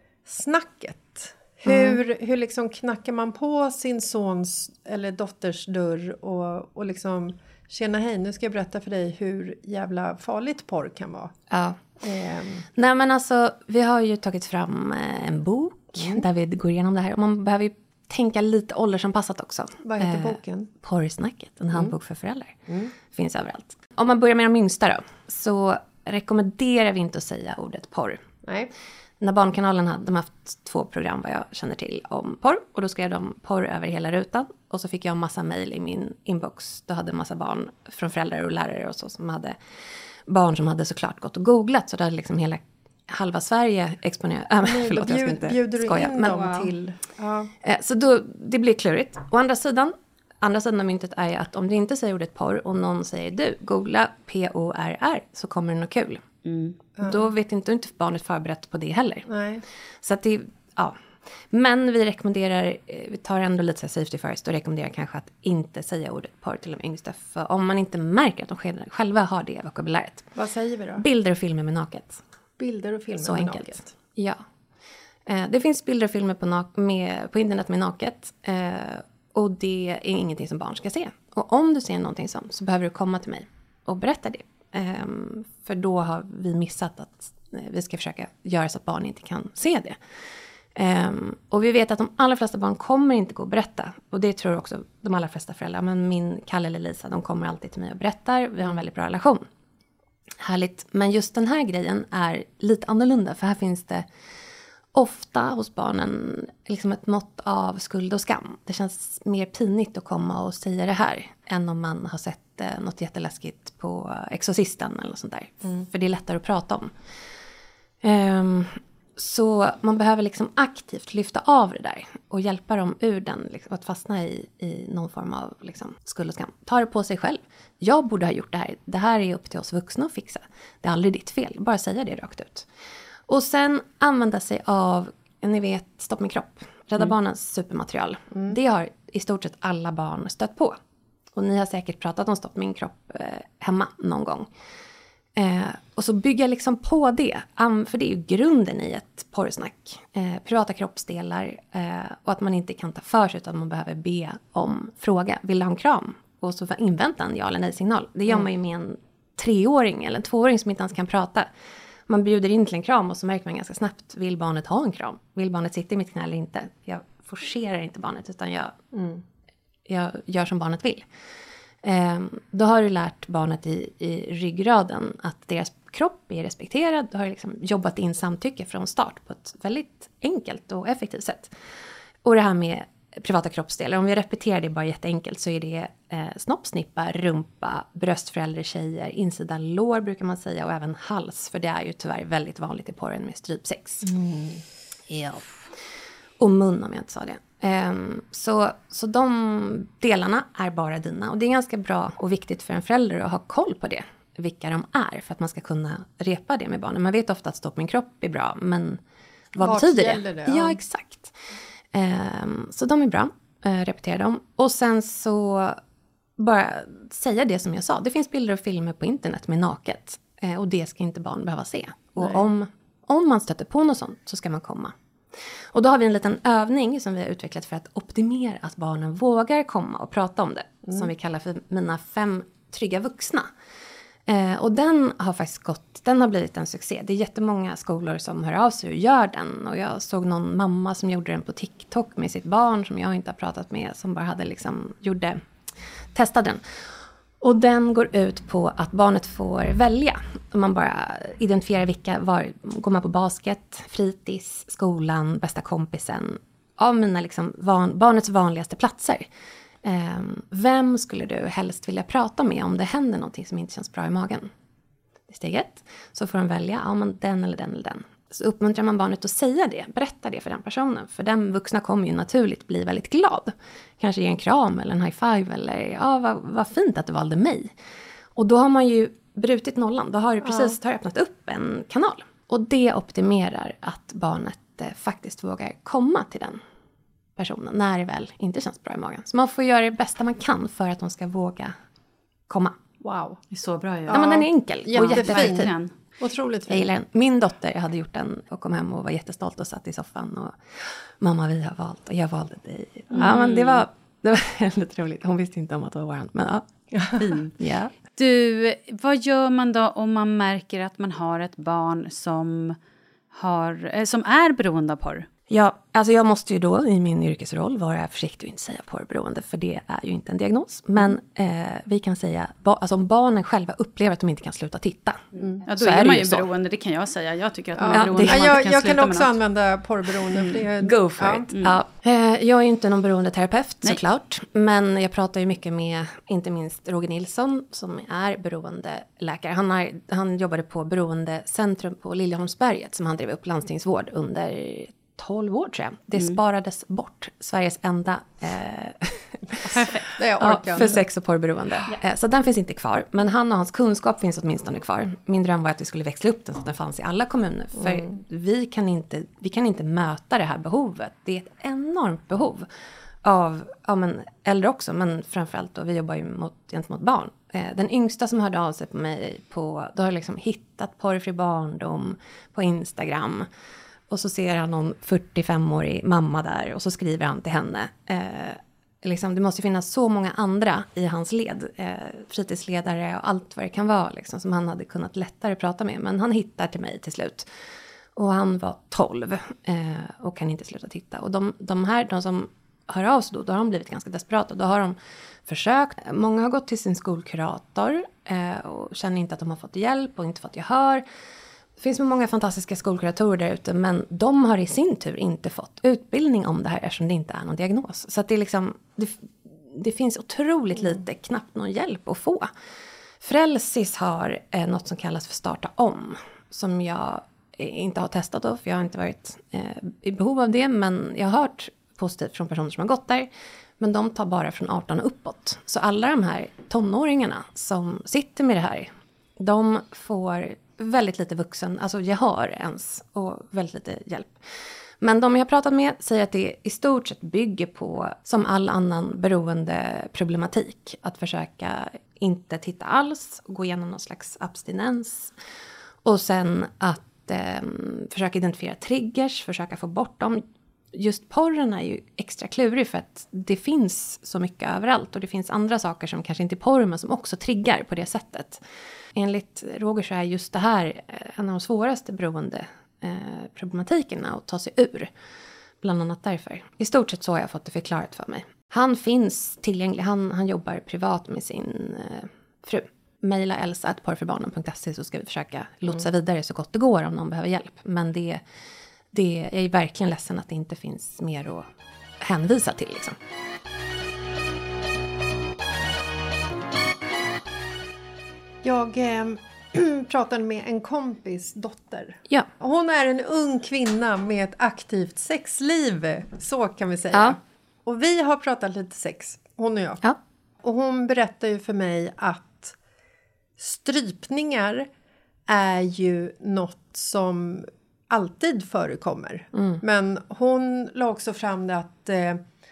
snacket. Hur, mm. hur liksom knackar man på sin sons eller dotters dörr och, och liksom tjena hej, nu ska jag berätta för dig hur jävla farligt porr kan vara. Ja. Um. Nej men alltså, vi har ju tagit fram en bok mm. där vi går igenom det här. Och man behöver ju tänka lite åldersanpassat också. Vad heter eh, boken? Porrsnacket, en handbok mm. för föräldrar. Mm. Finns överallt. Om man börjar med de yngsta då, så rekommenderar vi inte att säga ordet porr. Nej. När Barnkanalen hade de haft två program vad jag känner till om porr. Och då skrev de porr över hela rutan. Och så fick jag en massa mejl i min inbox. Då hade en massa barn från föräldrar och lärare och så som hade barn som hade såklart gått och googlat. Så det hade liksom hela halva Sverige exponerat. Äh, Nej, förlåt, bjud, jag ska inte bjuder skoja. du in men, dem wow. till? Ja. Så då, det blir klurigt. Å andra sidan, andra sidan av myntet är ju att om du inte säger ordet porr och någon säger du, googla P O R R så kommer det något kul. Mm. Då vet inte, inte barnet förberett på det heller. Nej. Så att det, ja. Men vi rekommenderar, vi tar ändå lite så safety first och rekommenderar kanske att inte säga ordet porr till de yngsta. För om man inte märker att de själva har det vokabuläret. Vad säger vi då? Bilder och filmer med naket. Bilder och filmer så med enkelt. naket. Ja. Eh, det finns bilder och filmer på, nak- med, på internet med naket. Eh, och det är ingenting som barn ska se. Och om du ser någonting sånt så behöver du komma till mig och berätta det. Eh, för då har vi missat att eh, vi ska försöka göra så att barn inte kan se det. Um, och vi vet att de allra flesta barn kommer inte gå och berätta. Och det tror också de allra flesta föräldrar. Men min Kalle eller Lisa, de kommer alltid till mig och berättar. Vi har en väldigt bra relation. Härligt. Men just den här grejen är lite annorlunda. För här finns det ofta hos barnen liksom ett mått av skuld och skam. Det känns mer pinigt att komma och säga det här. Än om man har sett eh, något jätteläskigt på Exorcisten eller något sånt där. Mm. För det är lättare att prata om. Um, Så man behöver liksom aktivt lyfta av det där och hjälpa dem ur den, liksom, att fastna i, i någon form av liksom, skuld och skam. Ta det på sig själv. Jag borde ha gjort det här. Det här är upp till oss vuxna att fixa. Det är aldrig ditt fel. Bara säga det rakt ut. Och sen använda sig av, ni vet, Stopp min kropp. Rädda mm. Barnens supermaterial. Mm. Det har i stort sett alla barn stött på. Och ni har säkert pratat om Stopp min kropp eh, hemma någon gång. Eh, och så bygga liksom på det. Um, för det är ju grunden i ett porrsnack. Eh, privata kroppsdelar. Eh, och att man inte kan ta för sig utan man behöver be om fråga. Vill du ha en kram? Och så invänta en ja eller nej-signal. Det gör mm. man ju med en treåring eller en tvååring som inte ens kan prata. Man bjuder in till en kram och så märker man ganska snabbt. Vill barnet ha en kram? Vill barnet sitta i mitt knä eller inte? Jag forcerar inte barnet utan jag, mm, jag gör som barnet vill. Eh, då har du lärt barnet i, i ryggraden att deras kropp är respekterad. Du har liksom jobbat in samtycke från start på ett väldigt enkelt och effektivt sätt. Och det här med privata kroppsdelar, om vi repeterar det bara jätteenkelt så är det eh, snopp, snippa, rumpa, bröst för äldre tjejer, insida lår brukar man säga och även hals. För det är ju tyvärr väldigt vanligt i porren med strypsex. Mm. Ja. Och mun om jag inte sa det. Um, så, så de delarna är bara dina. Och det är ganska bra och viktigt för en förälder att ha koll på det. Vilka de är. För att man ska kunna repa det med barnen. Man vet ofta att stå på min kropp är bra. Men vad Vart betyder det? det? Ja, ja exakt. Um, så de är bra. Uh, repetera dem. Och sen så bara säga det som jag sa. Det finns bilder och filmer på internet med naket. Uh, och det ska inte barn behöva se. Och om, om man stöter på något sånt så ska man komma. Och då har vi en liten övning som vi har utvecklat för att optimera att barnen vågar komma och prata om det. Mm. Som vi kallar för mina fem trygga vuxna. Eh, och den har faktiskt gått, den har blivit en succé. Det är jättemånga skolor som hör av sig och gör den. Och jag såg någon mamma som gjorde den på TikTok med sitt barn som jag inte har pratat med. Som bara hade liksom, gjorde, testade den. Och den går ut på att barnet får välja. Man bara identifierar vilka, var, går man på basket, fritids, skolan, bästa kompisen. Av mina liksom van, barnets vanligaste platser. Eh, vem skulle du helst vilja prata med om det händer någonting som inte känns bra i magen? Det är steg ett. Så får de välja, ja men den eller den eller den. Så uppmuntrar man barnet att säga det, berätta det för den personen. För den vuxna kommer ju naturligt bli väldigt glad. Kanske ge en kram eller en high five eller ja vad, vad fint att du valde mig. Och då har man ju brutit nollan, då har du precis ja. öppnat upp en kanal. Och det optimerar att barnet eh, faktiskt vågar komma till den personen när det väl inte känns bra i magen. Så man får göra det bästa man kan för att de ska våga komma. Wow, det är så bra. Ja, ja men den är enkel ja, och jättefin. Otroligt fint. Jag gillar den. Min dotter hade gjort den och kom hem och var jättestolt och satt i soffan och mamma vi har valt och jag valde dig. Mm. Ja men det var, det var väldigt roligt. Hon visste inte om att det var våran, men ja. Fint. Ja. Du, vad gör man då om man märker att man har ett barn som, har, som är beroende av porr? Ja, alltså jag måste ju då i min yrkesroll vara försiktig och inte säga porrberoende. För det är ju inte en diagnos. Men eh, vi kan säga, ba, alltså om barnen själva upplever att de inte kan sluta titta. Mm. Ja, då så är, är man ju så. Beroende, det kan jag säga. Jag tycker att man ja, är beroende. Det, man jag kan, jag kan också använda porrberoende. Mm. Det Go for ja. it. Mm. Ja. Eh, jag är ju inte någon beroendeterapeut såklart. Men jag pratar ju mycket med, inte minst Roger Nilsson som är beroendeläkare. Han, har, han jobbade på beroendecentrum på Liljeholmsberget som han drev upp landstingsvård under tolv år tror jag. Det mm. sparades bort. Sveriges enda eh, ja, för sex- och porrberoende. Ja. Eh, så den finns inte kvar. Men han och hans kunskap finns åtminstone kvar. Min dröm var att vi skulle växla upp den så att den fanns i alla kommuner. För mm. vi, kan inte, vi kan inte möta det här behovet. Det är ett enormt behov av ja, men, äldre också. Men framförallt då, vi jobbar ju mot, gentemot barn. Eh, den yngsta som hörde av sig på mig på, då har liksom hittat porrfri barndom på Instagram. Och så ser han någon fyrtiofemårig mamma där. Och så skriver han till henne. Eh, liksom, det måste finnas så många andra i hans led. Eh, fritidsledare och allt vad det kan vara. Liksom, som han hade kunnat lättare prata med. Men han hittar till mig till slut. Och han var tolv. Eh, och kan inte sluta titta. Och de, de här, de som hör av sig då. Då har de blivit ganska desperata. Då har de försökt. Många har gått till sin skolkurator. Eh, och känner inte att de har fått hjälp och inte fått gehör. Det finns många fantastiska skolkuratorer där ute, men de har i sin tur inte fått utbildning om det här eftersom det inte är någon diagnos. Så att det, är liksom, det, det finns otroligt lite, knappt någon hjälp att få. Frälsis har eh, något som kallas för starta om, som jag inte har testat då, för jag har inte varit eh, i behov av det, men jag har hört positivt från personer som har gått där. Men de tar bara från arton och uppåt. Så alla de här tonåringarna som sitter med det här, de får väldigt lite vuxen, alltså gehör ens och väldigt lite hjälp. Men de jag har pratat med säger att det i stort sett bygger på, som all annan beroende problematik, att försöka inte titta alls, gå igenom någon slags abstinens. Och sen att eh, försöka identifiera triggers, försöka få bort dem. Just porren är ju extra klurig för att det finns så mycket överallt. Och det finns andra saker som kanske inte är porr, men som också triggar på det sättet. Enligt Roger så är just det här en av de svåraste beroende eh, problematikerna att ta sig ur. Bland annat därför. I stort sett så har jag fått det förklarat för mig. Han finns tillgänglig. Han, han jobbar privat med sin eh, fru. Maila elsa at porrförbarnen punkt se så ska vi försöka lotsa mm. vidare så gott det går om någon behöver hjälp. Men det, det jag är verkligen ledsen att det inte finns mer att hänvisa till. Liksom. Jag eh, pratade med en kompis dotter. Ja. Hon är en ung kvinna med ett aktivt sexliv, så kan vi säga. Ja. Och vi har pratat lite sex, hon och jag. Ja. Och hon berättar ju för mig att strypningar är ju något som alltid förekommer. Mm. Men hon la också fram det att eh,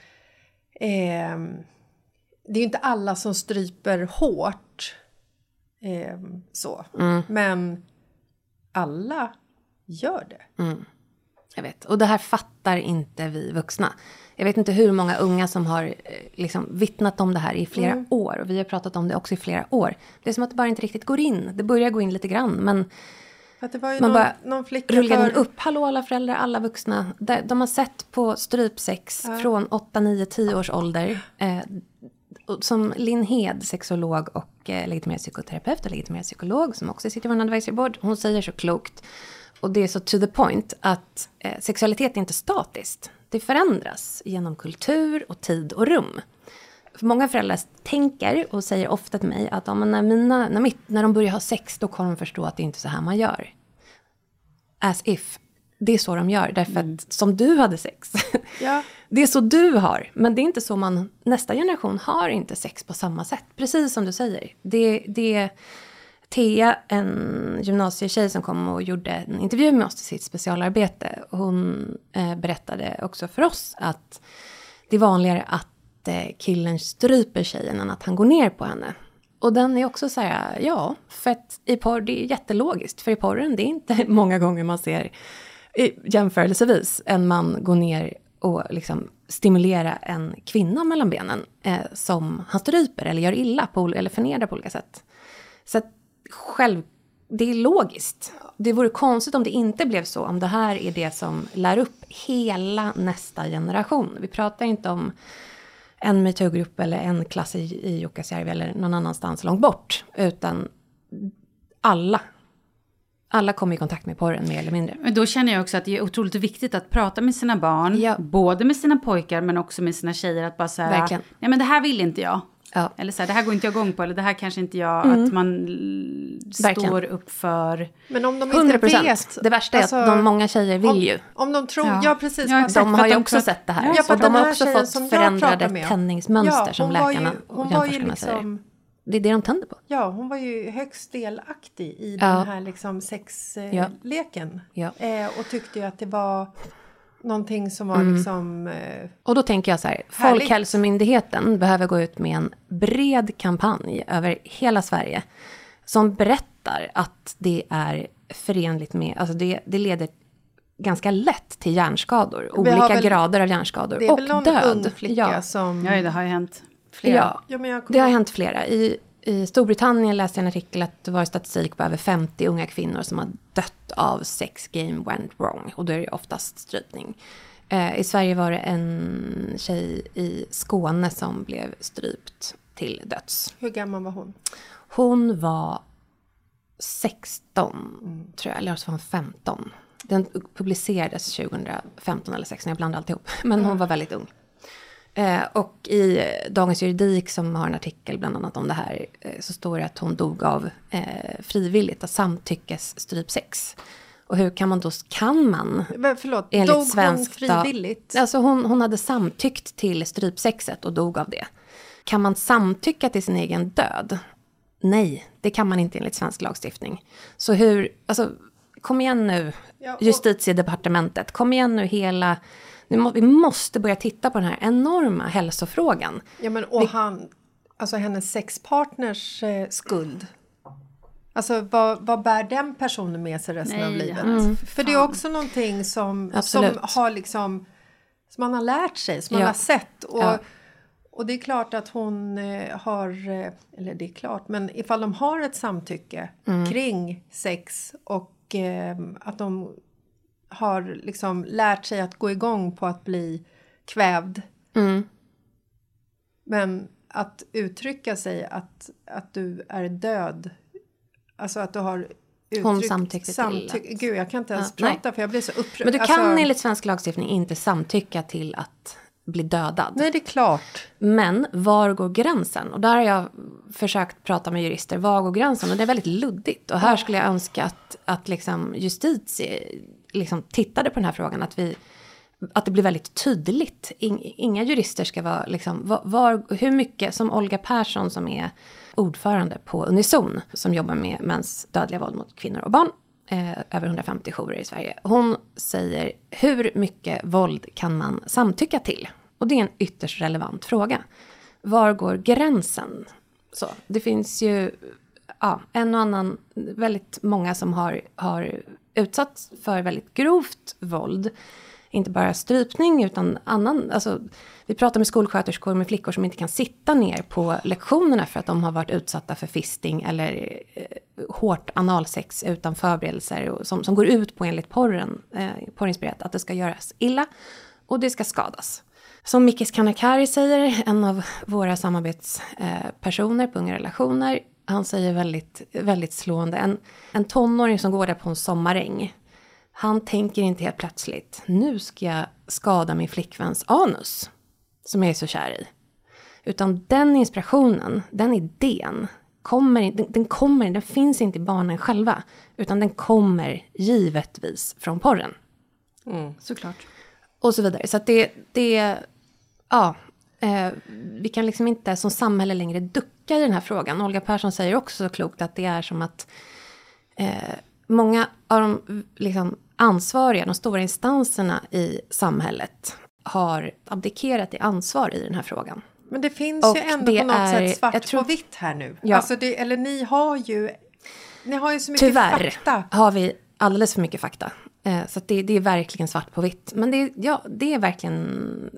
eh, det är ju inte alla som stryper hårt. Eh, så. Mm. Men alla gör det. Mm. Jag vet. Och det här fattar inte vi vuxna. Jag vet inte hur många unga som har liksom vittnat om det här i flera mm. år. Och vi har pratat om det också i flera år. Det är som att det bara inte riktigt går in. Det börjar gå in lite grann. Men att det var ju man någon, bara någon flicka rullar för... den upp. Hallå alla föräldrar, alla vuxna. De har sett på strypsex ja. från åtta, nio, tio års ålder. Eh, som Linn Hed, sexolog och eh, legitimerad psykoterapeut och legitimerad psykolog. Som också sitter på en advisory board. Hon säger så klokt. Och det är så to the point att eh, sexualitet är inte statiskt. Det förändras genom kultur och tid och rum. För många föräldrar tänker och säger ofta till mig att ja, men när, mina, när, mitt, när de börjar ha sex då kommer de förstå att det inte är så här man gör. As if. Det är så de gör. Därför mm. att som du hade sex. Ja. Det är så du har. Men det är inte så man... Nästa generation har inte sex på samma sätt. Precis som du säger. Det, det Thea, en gymnasietjej som kom och gjorde en intervju med oss till sitt specialarbete. Hon eh, berättade också för oss att det är vanligare att eh, killen stryper tjejen än att han går ner på henne. Och den är också så här, ja, för att i porr, det är jättelogiskt. För i porren, det är inte många gånger man ser jämförelsevis en man gå ner och liksom stimulera en kvinna mellan benen eh, som han stryper eller gör illa på, eller förnedrar på olika sätt. Så att själv, det är logiskt. Det vore konstigt om det inte blev så, om det här är det som lär upp hela nästa generation. Vi pratar inte om en metoo-grupp eller en klass i, i Jukkasjärvi eller någon annanstans långt bort, utan alla. Alla kommer i kontakt med porren mer eller mindre. Men då känner jag också att det är otroligt viktigt att prata med sina barn, ja. både med sina pojkar men också med sina tjejer, att bara säga, verkligen. Nej men det här vill inte jag. Ja. Eller så här, det här går inte jag igång på, eller det här kanske inte jag, mm. att man verkligen. står upp för. Men om de inte hundra procent. vet. Det värsta är alltså, att de många tjejer vill om, ju. Om de tror, ja, ja precis. Ja, de har ju de också sett det här. Ja, så de har också fått förändrade tändningsmönster ja, som läkarna ju, och jämförskarna liksom, säger. Det är det de tänder på. Ja, hon var ju högst delaktig i ja. den här liksom sexleken. Ja. Ja. Eh, och tyckte ju att det var någonting som var mm. liksom... Eh, och då tänker jag så här, Folkhälsomyndigheten behöver gå ut med en bred kampanj över hela Sverige som berättar att det är förenligt med, alltså det, det leder ganska lätt till hjärnskador, olika väl, grader av hjärnskador och död. Det är väl någon ung flicka ja. som... Ja, det har ju hänt flera. Ja, ja men jag kommer... det har hänt flera. I, I Storbritannien läste jag en artikel att det var statistik på över femtio unga kvinnor som har dött av sex game went wrong. Och då är det oftast strypning. Eh, I Sverige var det en tjej i Skåne som blev strypt till döds. Hur gammal var hon? Hon var sexton, mm. tror jag. Eller så var hon femton. Den publicerades tjugohundrafemton eller sexton, jag blandade alltihop. Men hon var väldigt ung. Eh, och i Dagens Juridik som har en artikel bland annat om det här eh, så står det att hon dog av eh, frivilligt av samtyckes strypsex. Och hur kan man då, kan man Men förlåt, enligt dog svensk, hon frivilligt? Då, alltså hon, hon hade samtyckt till strypsexet och dog av det. Kan man samtycka till sin egen död? Nej, det kan man inte enligt svensk lagstiftning. Så hur, alltså kom igen nu, Ja, och- justitiedepartementet, kom igen nu hela... Nu må, vi måste börja titta på den här enorma hälsofrågan. Ja, men och han, alltså hennes sexpartners eh, skuld. Alltså vad, vad bär den personen med sig resten Nej, av livet? mm. För det är också någonting som, som Absolut. har liksom, som man har lärt sig, som man Ja. har sett. Och, Ja. och det är klart att hon eh, har, eh, eller det är klart, men ifall de har ett samtycke Mm. kring sex och eh, att de har liksom lärt sig att gå igång på att bli kvävd. Mm. Men att uttrycka sig att, att du är död. Alltså att du har uttryckt Hon samtyckte till samtycke. att- Gud, jag kan inte ens Ja, prata för jag blir så upprörd. Men du kan alltså, enligt svensk lagstiftning inte samtycka till att bli dödad. Nej, det är klart. Men var går gränsen? Och där har jag försökt prata med jurister. Var går gränsen? Och det är väldigt luddigt. Och här skulle jag önska att, att liksom justitie liksom tittade på den här frågan. Att, vi, att det blir väldigt tydligt. Inga jurister ska vara... Liksom, var, var, hur mycket som Olga Persson som är ordförande på Unison. Som jobbar med mäns dödliga våld mot kvinnor och barn. Eh, över hundrafemtio jourer i Sverige. Hon säger hur mycket våld kan man samtycka till? Och det är en ytterst relevant fråga. Var går gränsen? Så, det finns ju ja, en och annan, väldigt många som har, har utsatts för väldigt grovt våld. Inte bara strypning utan annan, alltså, vi pratar med skolsköterskor med flickor som inte kan sitta ner på lektionerna för att de har varit utsatta för fisting eller eh, hårt analsex utan förberedelser och som, som går ut på enligt porren, eh, porrinspirerat att det ska göras illa och det ska skadas. Som Mikis Kanakari säger, en av våra samarbetspersoner på Unga relationer, han säger väldigt, väldigt slående, en, en tonåring som går där på en sommaräng. Han tänker inte helt plötsligt, nu ska jag skada min flickväns anus, som jag är så kär i. Utan den inspirationen, den idén, kommer, den, den, kommer, den finns inte i barnen själva. Utan den kommer givetvis från porren. Mm, såklart. Och så vidare. Så att det, det ja, eh, vi kan liksom inte som samhälle längre ducka i den här frågan. Olga Persson säger också så klokt att det är som att eh, många av de liksom, ansvariga, de stora instanserna i samhället har abdikerat i ansvar i den här frågan. Men det finns Och ju ändå det på något är- sätt svart jag tror- på vitt här nu. Ja. Alltså det, eller ni har ju, ni har ju så mycket Tyvärr fakta. har vi alldeles för mycket fakta. Eh, så att det, det är verkligen svart på vitt. Men det, ja, det är verkligen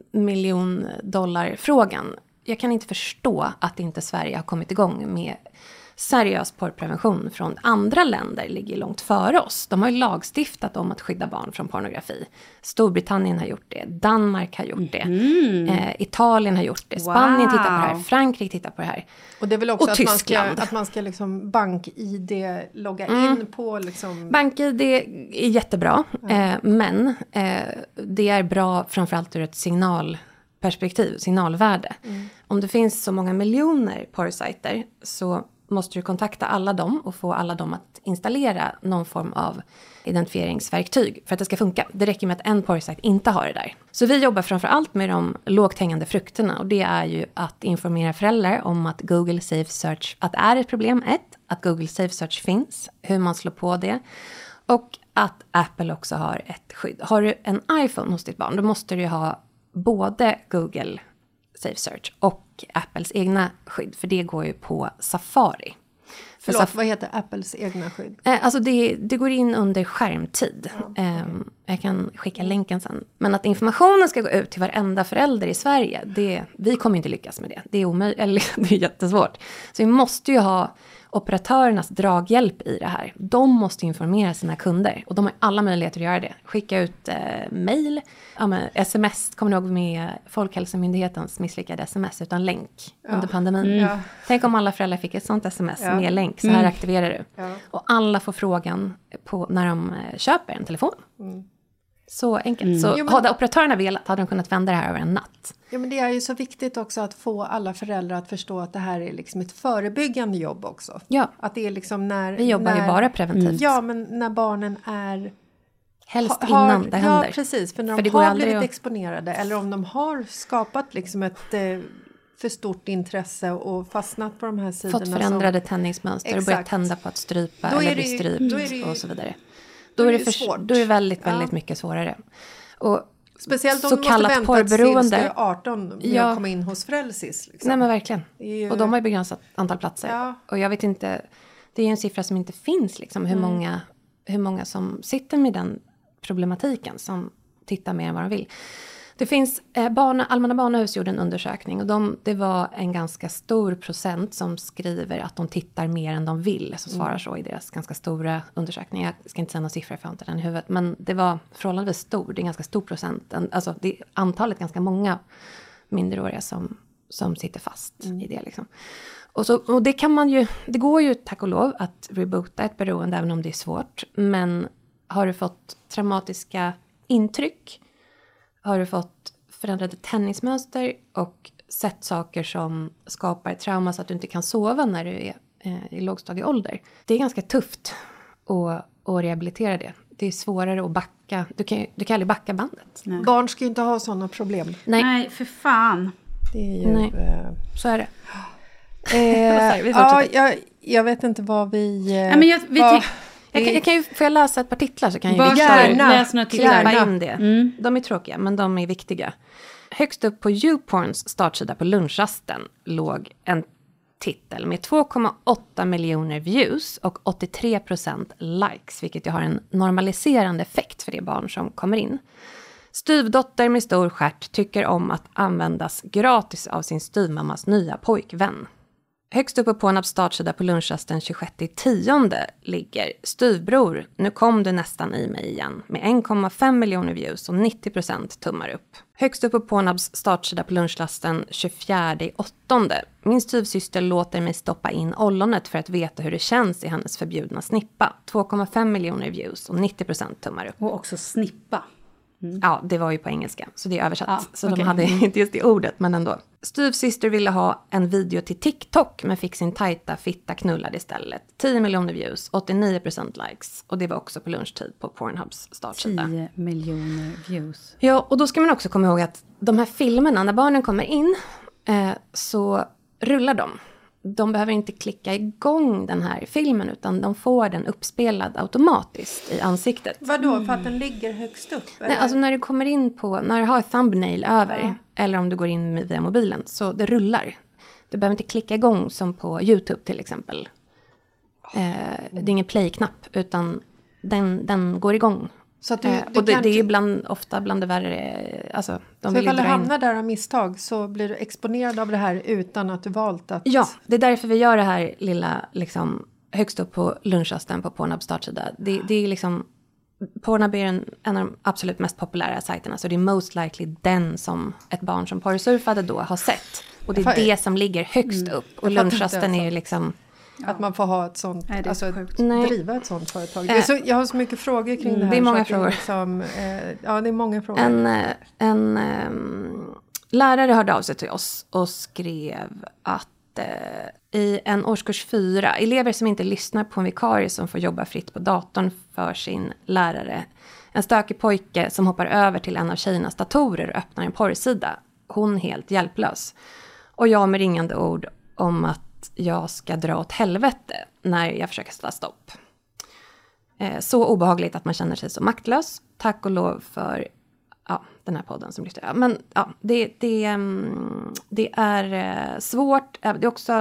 miljondollarfrågan. Jag kan inte förstå att inte Sverige har kommit igång med seriös porrprevention från andra länder ligger långt före oss. De har ju lagstiftat om att skydda barn från pornografi. Storbritannien har gjort det. Danmark har gjort det. Mm. Eh, Italien har gjort det. Spanien Wow. tittar på det här. Frankrike tittar på det här. Och det är väl också Och att man, ska, Tyskland. att man ska liksom bank-I D logga Mm. in på liksom... BankID är jättebra, eh, men eh, det är bra framförallt ur ett signalperspektiv, signalvärde. Mm. Om det finns så många miljoner porrsajter så måste du kontakta alla dem och få alla dem att installera någon form av identifieringsverktyg för att det ska funka. Det räcker med att en porrsajt inte har det där. Så vi jobbar framförallt med de lågt hängande frukterna och det är ju att informera föräldrar om att Google Safe Search, att det är ett problem, ett, att Google Safe Search finns, hur man slår på det och att Apple också har ett skydd. Har du en iPhone hos ditt barn då måste du ju ha både Google Safe Search och Apples egna skydd för det går ju på Safari. För Förlåt, Saf- vad heter Apples egna skydd? Eh, Alltså det, det går in under skärmtid. Eh, jag kan skicka länken sen. Men att informationen ska gå ut till varenda förälder i Sverige, det, vi kommer inte lyckas med det. Det är omöjligt, eller det är jättesvårt. Så vi måste ju ha operatörernas draghjälp i det här. De måste informera sina kunder. Och de har alla möjligheter att göra det. Skicka ut eh, mejl, ja, men sms, kommer ni ihåg med Folkhälsomyndighetens misslyckade sms utan länk under pandemin. Mm. Ja. Tänk om alla föräldrar fick ett sånt sms Ja. med länk. Så här aktiverar du. Ja. Och alla får frågan på, när de eh, köper en telefon. Mm. Så enkelt. Så Jo, men- hade operatörerna velat hade de kunnat vända det här över en natt. Ja, men det är ju så viktigt också att få alla föräldrar att förstå att det här är liksom ett förebyggande jobb också. Ja. Att det är liksom när... Vi jobbar när, ju bara preventivt. Ja, men när barnen är... Helst har- innan det händer. Ja, precis. För när För de det går har aldrig blivit att- exponerade eller om de har skapat liksom ett eh, för stort intresse och fastnat på de här sidorna. Fått förändrade tändningsmönster och börjat Exakt. tända på att strypa Då är eller det bli ju- strypt då är det ju- och så vidare. då, då är är det, det för, svårt. Då är det väldigt, väldigt Ja. mycket svårare. Och speciellt om så du måste kallat vänta tills du porrberoende. är arton med Ja. att komma in hos Frälsis. Liksom. Nej men verkligen. Ju... Och de har ju begränsat antal platser. Ja. Och jag vet inte, det är ju en siffra som inte finns liksom. Hur, mm. många, hur många som sitter med den problematiken som tittar mer än vad de vill. Det finns, eh, barna, Allmänna barnahus gjorde en undersökning och de, det var en ganska stor procent som skriver att de tittar mer än de vill. Så svarar mm. så i deras ganska stora undersökning. Jag ska inte säga några siffror för jag har inte den i huvudet. Men det var förhållandevis stor, det är en ganska stor procent. Alltså det är antalet ganska många minderåriga som, som sitter fast mm. i det liksom. Och, så, och det kan man ju, det går ju tack och lov att reboota ett beroende även om det är svårt. Men har du fått traumatiska intryck, har du fått förändrade tennismönster och sett saker som skapar trauma så att du inte kan sova när du är eh, i lågstadieålder. Det är ganska tufft att, att rehabilitera det. Det är svårare att backa. Du kan, du kan aldrig backa bandet. Nej. Barn ska ju inte ha sådana problem. Nej, Nej för fan. Det är ju... Nej. Eh... Så är det. Eh, vi ja, jag, jag vet inte vad vi... Eh, Nej, men jag, vi vad, tyck, jag kan, jag kan ju, får jag läsa ett par titlar så kan jag Var, Victor gärna, läs några titlar. klippa in det. Mm. De är tråkiga men de är viktiga. Högst upp på YouPorns startsida på lunchrasten låg en titel med två komma åtta miljoner views och åttiotre procent likes, vilket ju har en normaliserande effekt för det barn som kommer in. Styvdotter med stor stjärt tycker om att användas gratis av sin styvmammas nya pojkvän. Högst uppe på en startsida på lunchrasten tjugosjätte tionde ligger styvbror, nu kom du nästan i mig igen, med en komma fem miljoner views och nittio procent tummar upp. Högst uppe på en startsida på lunchrasten tjugofjärde åttonde, min styvsyster låter mig stoppa in ollonet för att veta hur det känns i hennes förbjudna snippa. två komma fem miljoner views och nittio procent tummar upp. Och också snippa. Mm. Ja, det var ju på engelska, så det är översatt. Ja, så okay. de hade inte just det ordet, men ändå. Styvsyster ville ha en video till TikTok, men fick sin tajta fitta knullad istället. tio miljoner views, åttionio procent likes. Och det var också på lunchtid på Pornhubs startsida. tio miljoner views. Ja, och då ska man också komma ihåg att de här filmerna, när barnen kommer in, eh, så rullar de. De behöver inte klicka igång den här filmen utan de får den uppspelad automatiskt i ansiktet. Vadå? För att den ligger högst upp? Nej, alltså när du kommer in på, när du har thumbnail över, ja. Eller om du går in via mobilen, så det rullar. Du behöver inte klicka igång som på YouTube till exempel. Eh, det är ingen play-knapp utan den, den går igång. Så att du, eh, du och det, kan... det är ju bland, ofta bland det värre, alltså de så vill ifall du in... hamnar där av misstag så blir du exponerad av det här utan att du valt att... Ja, det är därför vi gör det här lilla, liksom, högst upp på lunchrasten på Pornhub startsida. Det, det är liksom, Pornhub är en, en av de absolut mest populära sajterna, så det är most likely den som ett barn som porrsurfade då har sett. Och det är det som ligger högst upp. Och lunchrasten är ju liksom... Att man får ha ett sånt, Nej, alltså Nej. driva ett sånt företag. Det är så, jag har så mycket frågor kring mm, det här. Det är många så frågor. Det är liksom, eh, ja, det är många frågor. En, en um, lärare hörde av sig till oss och skrev att uh, i en årskurs fyra, elever som inte lyssnar på en vikarie som får jobba fritt på datorn för sin lärare. En stökig pojke som hoppar över till en av tjejernas datorer och öppnar en porrsida. Hon helt hjälplös. Och jag med ringande ord om att jag ska dra åt helvete när jag försöker ställa stopp. Eh, så obehagligt att man känner sig så maktlös. Tack och lov för ja, den här podden som lyfter. Men ja, det, det, det är svårt. Det är också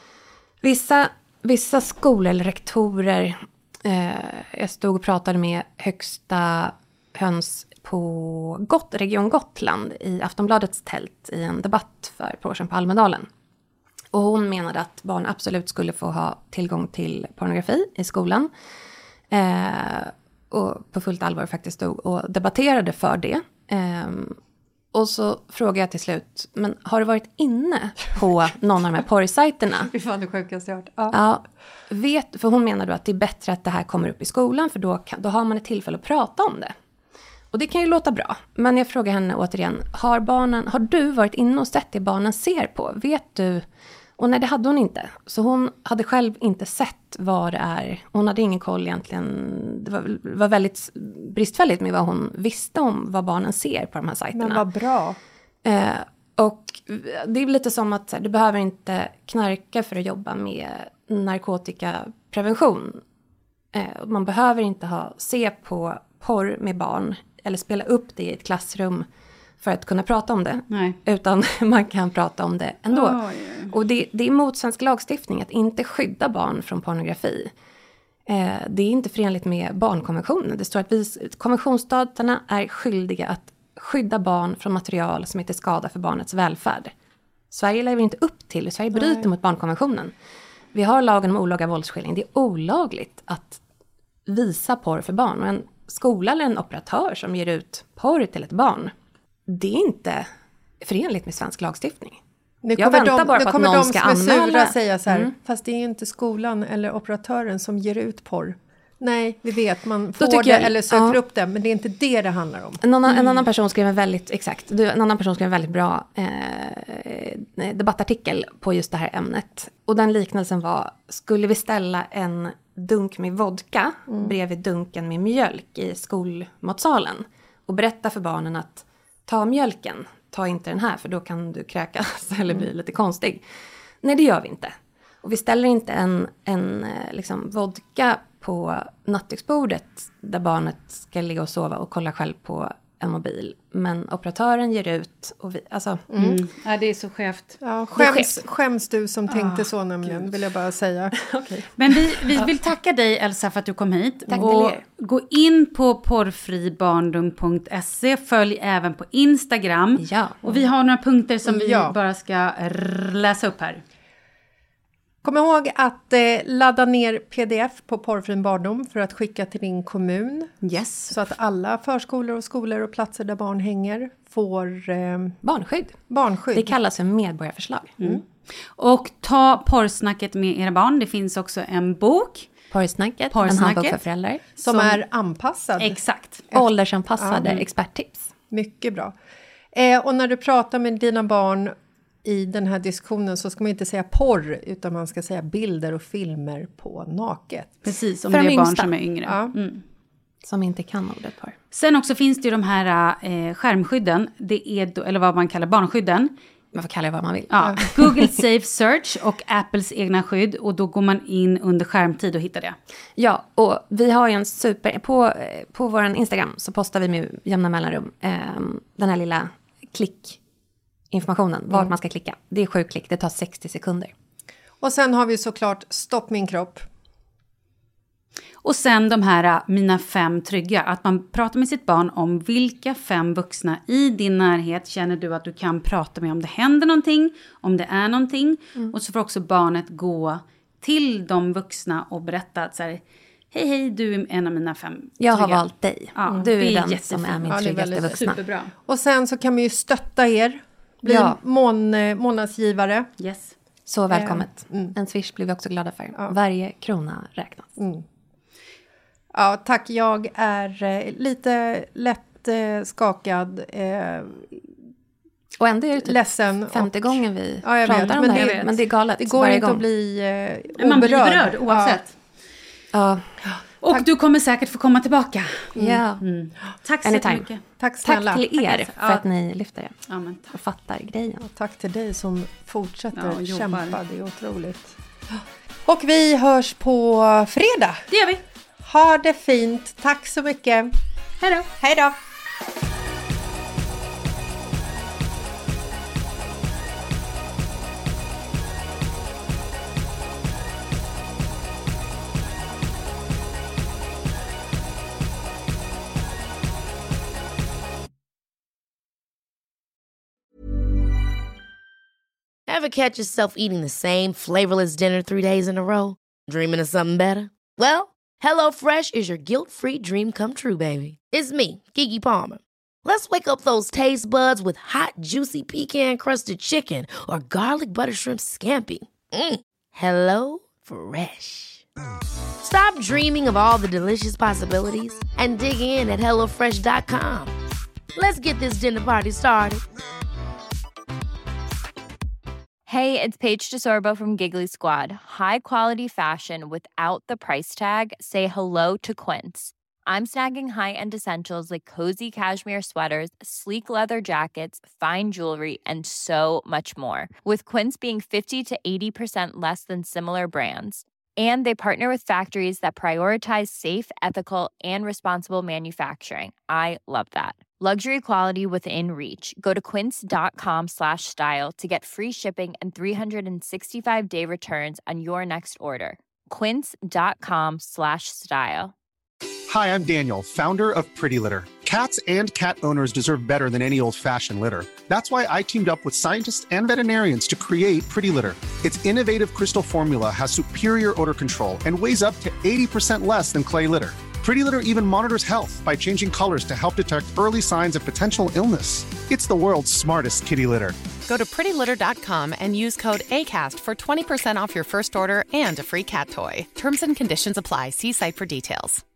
vissa, vissa skolor eller rektorer. Eh, jag stod och pratade med högsta höns på Gott, Region Gotland i Aftonbladets tält i en debatt för ett par år sedan på Almedalen. Och hon menade att barn absolut skulle få ha tillgång till pornografi i skolan. Eh, och på fullt allvar faktiskt stod och debatterade för det. Eh, och så frågade jag till slut, men har du varit inne på någon av de här porrsajterna? Det är fan det sjukaste jag hört. Ja. Ja, vet, för hon menar då att det är bättre att det här kommer upp i skolan, för då, kan, då har man ett tillfälle att prata om det. Och det kan ju låta bra. Men jag frågar henne återigen, har, barnen, har du varit inne och sett det barnen ser på? Vet du? Och nej, det hade hon inte. Så hon hade själv inte sett vad det är. Hon hade ingen koll egentligen. Det var, var väldigt bristfälligt med vad hon visste om vad barnen ser på de här sajterna. Men vad bra. Eh, och det är lite som att du behöver inte knarka för att jobba med narkotikaprevention. Eh, man behöver inte ha, se på porr med barn eller spela upp det i ett klassrum för att kunna prata om det. Nej. Utan man kan prata om det ändå. Oh, yeah. Och det, det är mot svensk lagstiftning att inte skydda barn från pornografi. Eh, det är inte förenligt med barnkonventionen. Det står att vi, konventionsstaterna är skyldiga att skydda barn från material som är till skada för barnets välfärd. Sverige lever inte upp till, Sverige bryter Nej. mot barnkonventionen. Vi har lagen om olaga våldsskildring. Det är olagligt att visa porr för barn. Och en skola eller en operatör som ger ut porr till ett barn, det är inte förenligt med svensk lagstiftning. Nu Jag väntar de, bara på att någon ska anmäla. Nu kommer de som är sura säga så här, mm. fast det är ju inte skolan eller operatören som ger ut porr. Nej, vi vet, man får det jag, eller söker ja. upp det, men det är inte det det handlar om. En annan, mm. en annan person skrev en väldigt, exakt, en annan person skrev en väldigt bra eh, debattartikel på just det här ämnet. Och den liknelsen var, skulle vi ställa en dunk med vodka mm. bredvid dunken med mjölk i skolmatsalen och berätta för barnen att ta mjölken, ta inte den här för då kan du kräkas eller bli lite konstig. Nej, det gör vi inte. Och vi ställer inte en, en liksom, vodka på nattduksbordet där barnet ska ligga och sova och kolla själv på en mobil. Men operatören ger ut och vi, alltså... Mm. Mm. Ja, det är så skevt. Ja, skäms, skäms du som tänkte ah, så nämligen, Gud. vill jag bara säga. Okay. Men vi, vi vill tacka dig, Elsa, för att du kom hit. Tack och till er. Gå in på porrfribarndom punkt se. Följ även på Instagram. Ja. Och vi har några punkter som ja. vi bara ska r- läsa upp här. Kom ihåg att eh, ladda ner pdf på Porrfri barndom för att skicka till din kommun. Yes. Så att alla förskolor och skolor och platser där barn hänger får eh, barnskydd. barnskydd. Det kallas för medborgarförslag. Mm. Mm. Och ta porrsnacket med era barn. Det finns också en bok. Porrsnacket, porrsnacket. En handbok för föräldrar. Som, som är anpassad. Exakt. Åldersanpassade mm. experttips. Mycket bra. Eh, och när du pratar med dina barn i den här diskussionen så ska man inte säga porr utan man ska säga bilder och filmer på naket. Precis, om för det är de barn yngsta. som är yngre. Ja. Mm. Som inte kan ordet porr. Sen också finns det ju de här eh, skärmskydden. Det är då, eller vad man kallar barnskydden. Man får kalla det vad man vill. Ja, Google Safe Search och Apples egna skydd. Och då går man in under skärmtid och hittar det. Ja, och vi har ju en super... På, på vår Instagram så postar vi med jämna mellanrum eh, den här lilla klick... informationen, vart mm. man ska klicka. Det är sju klick, det tar sextio sekunder. Och sen har vi såklart Stopp min kropp. Och sen de här mina fem trygga. Att man pratar med sitt barn om vilka fem vuxna i din närhet känner du att du kan prata med om det händer någonting, om det är någonting. Mm. Och så får också barnet gå till de vuxna och berätta att så här, hej hej, du är en av mina fem trygga. Jag har valt dig. Ja, mm. Du är, är den jättefin. som är min ja, tryggaste vuxna. Superbra. Och sen så kan man ju stötta er. Bli ja. mån, månadsgivare. Yes. Så välkommet. Mm. En swish blir vi också glada för. Ja. Varje krona räknas. Mm. Ja, tack. Jag är eh, lite lätt eh, skakad. Eh, och ändå är det typ ledsen. femte och, gången vi ja, jag pratar vet, om men det här. Det, men det är galet. Det går varje inte gång. att bli eh, oberörd. Man blir berörd oavsett. Ja. ja. Och tack. Du kommer säkert få komma tillbaka. Mm. Ja. Mm. Tack så Anytime. mycket. Tack snälla. Tack till er tack, för ja. att ni lyfter det. Ja, men och fattar grejen. Och tack till dig som fortsätter ja, kämpa. Det är otroligt. Och vi hörs på fredag. Det gör vi. Ha det fint. Tack så mycket. Hej då. Hej då. Ever catch yourself eating the same flavorless dinner three days in a row? Dreaming of something better? Well, HelloFresh is your guilt-free dream come true, baby. It's me, Keke Palmer. Let's wake up those taste buds with hot, juicy pecan-crusted chicken or garlic butter shrimp scampi. Mm. Hello Fresh. Stop dreaming of all the delicious possibilities and dig in at hello fresh dot com. Let's get this dinner party started. Hey, it's Paige DeSorbo from Giggly Squad. High quality fashion without the price tag. Say hello to Quince. I'm snagging high-end essentials like cozy cashmere sweaters, sleek leather jackets, fine jewelry, and so much more. With Quince being fifty to eighty percent less than similar brands. And they partner with factories that prioritize safe, ethical, and responsible manufacturing. I love that. Luxury quality within reach. Go to quince.com slash style to get free shipping and three sixty-five day returns on your next order. Quince.com slash style. Hi, I'm Daniel, founder of Pretty Litter. Cats and cat owners deserve better than any old-fashioned litter. That's why I teamed up with scientists and veterinarians to create Pretty Litter. Its innovative crystal formula has superior odor control and weighs up to eighty percent less than clay litter. Pretty Litter even monitors health by changing colors to help detect early signs of potential illness. It's the world's smartest kitty litter. Go to pretty litter dot com and use code ACAST for twenty percent off your first order and a free cat toy. Terms and conditions apply. See site for details.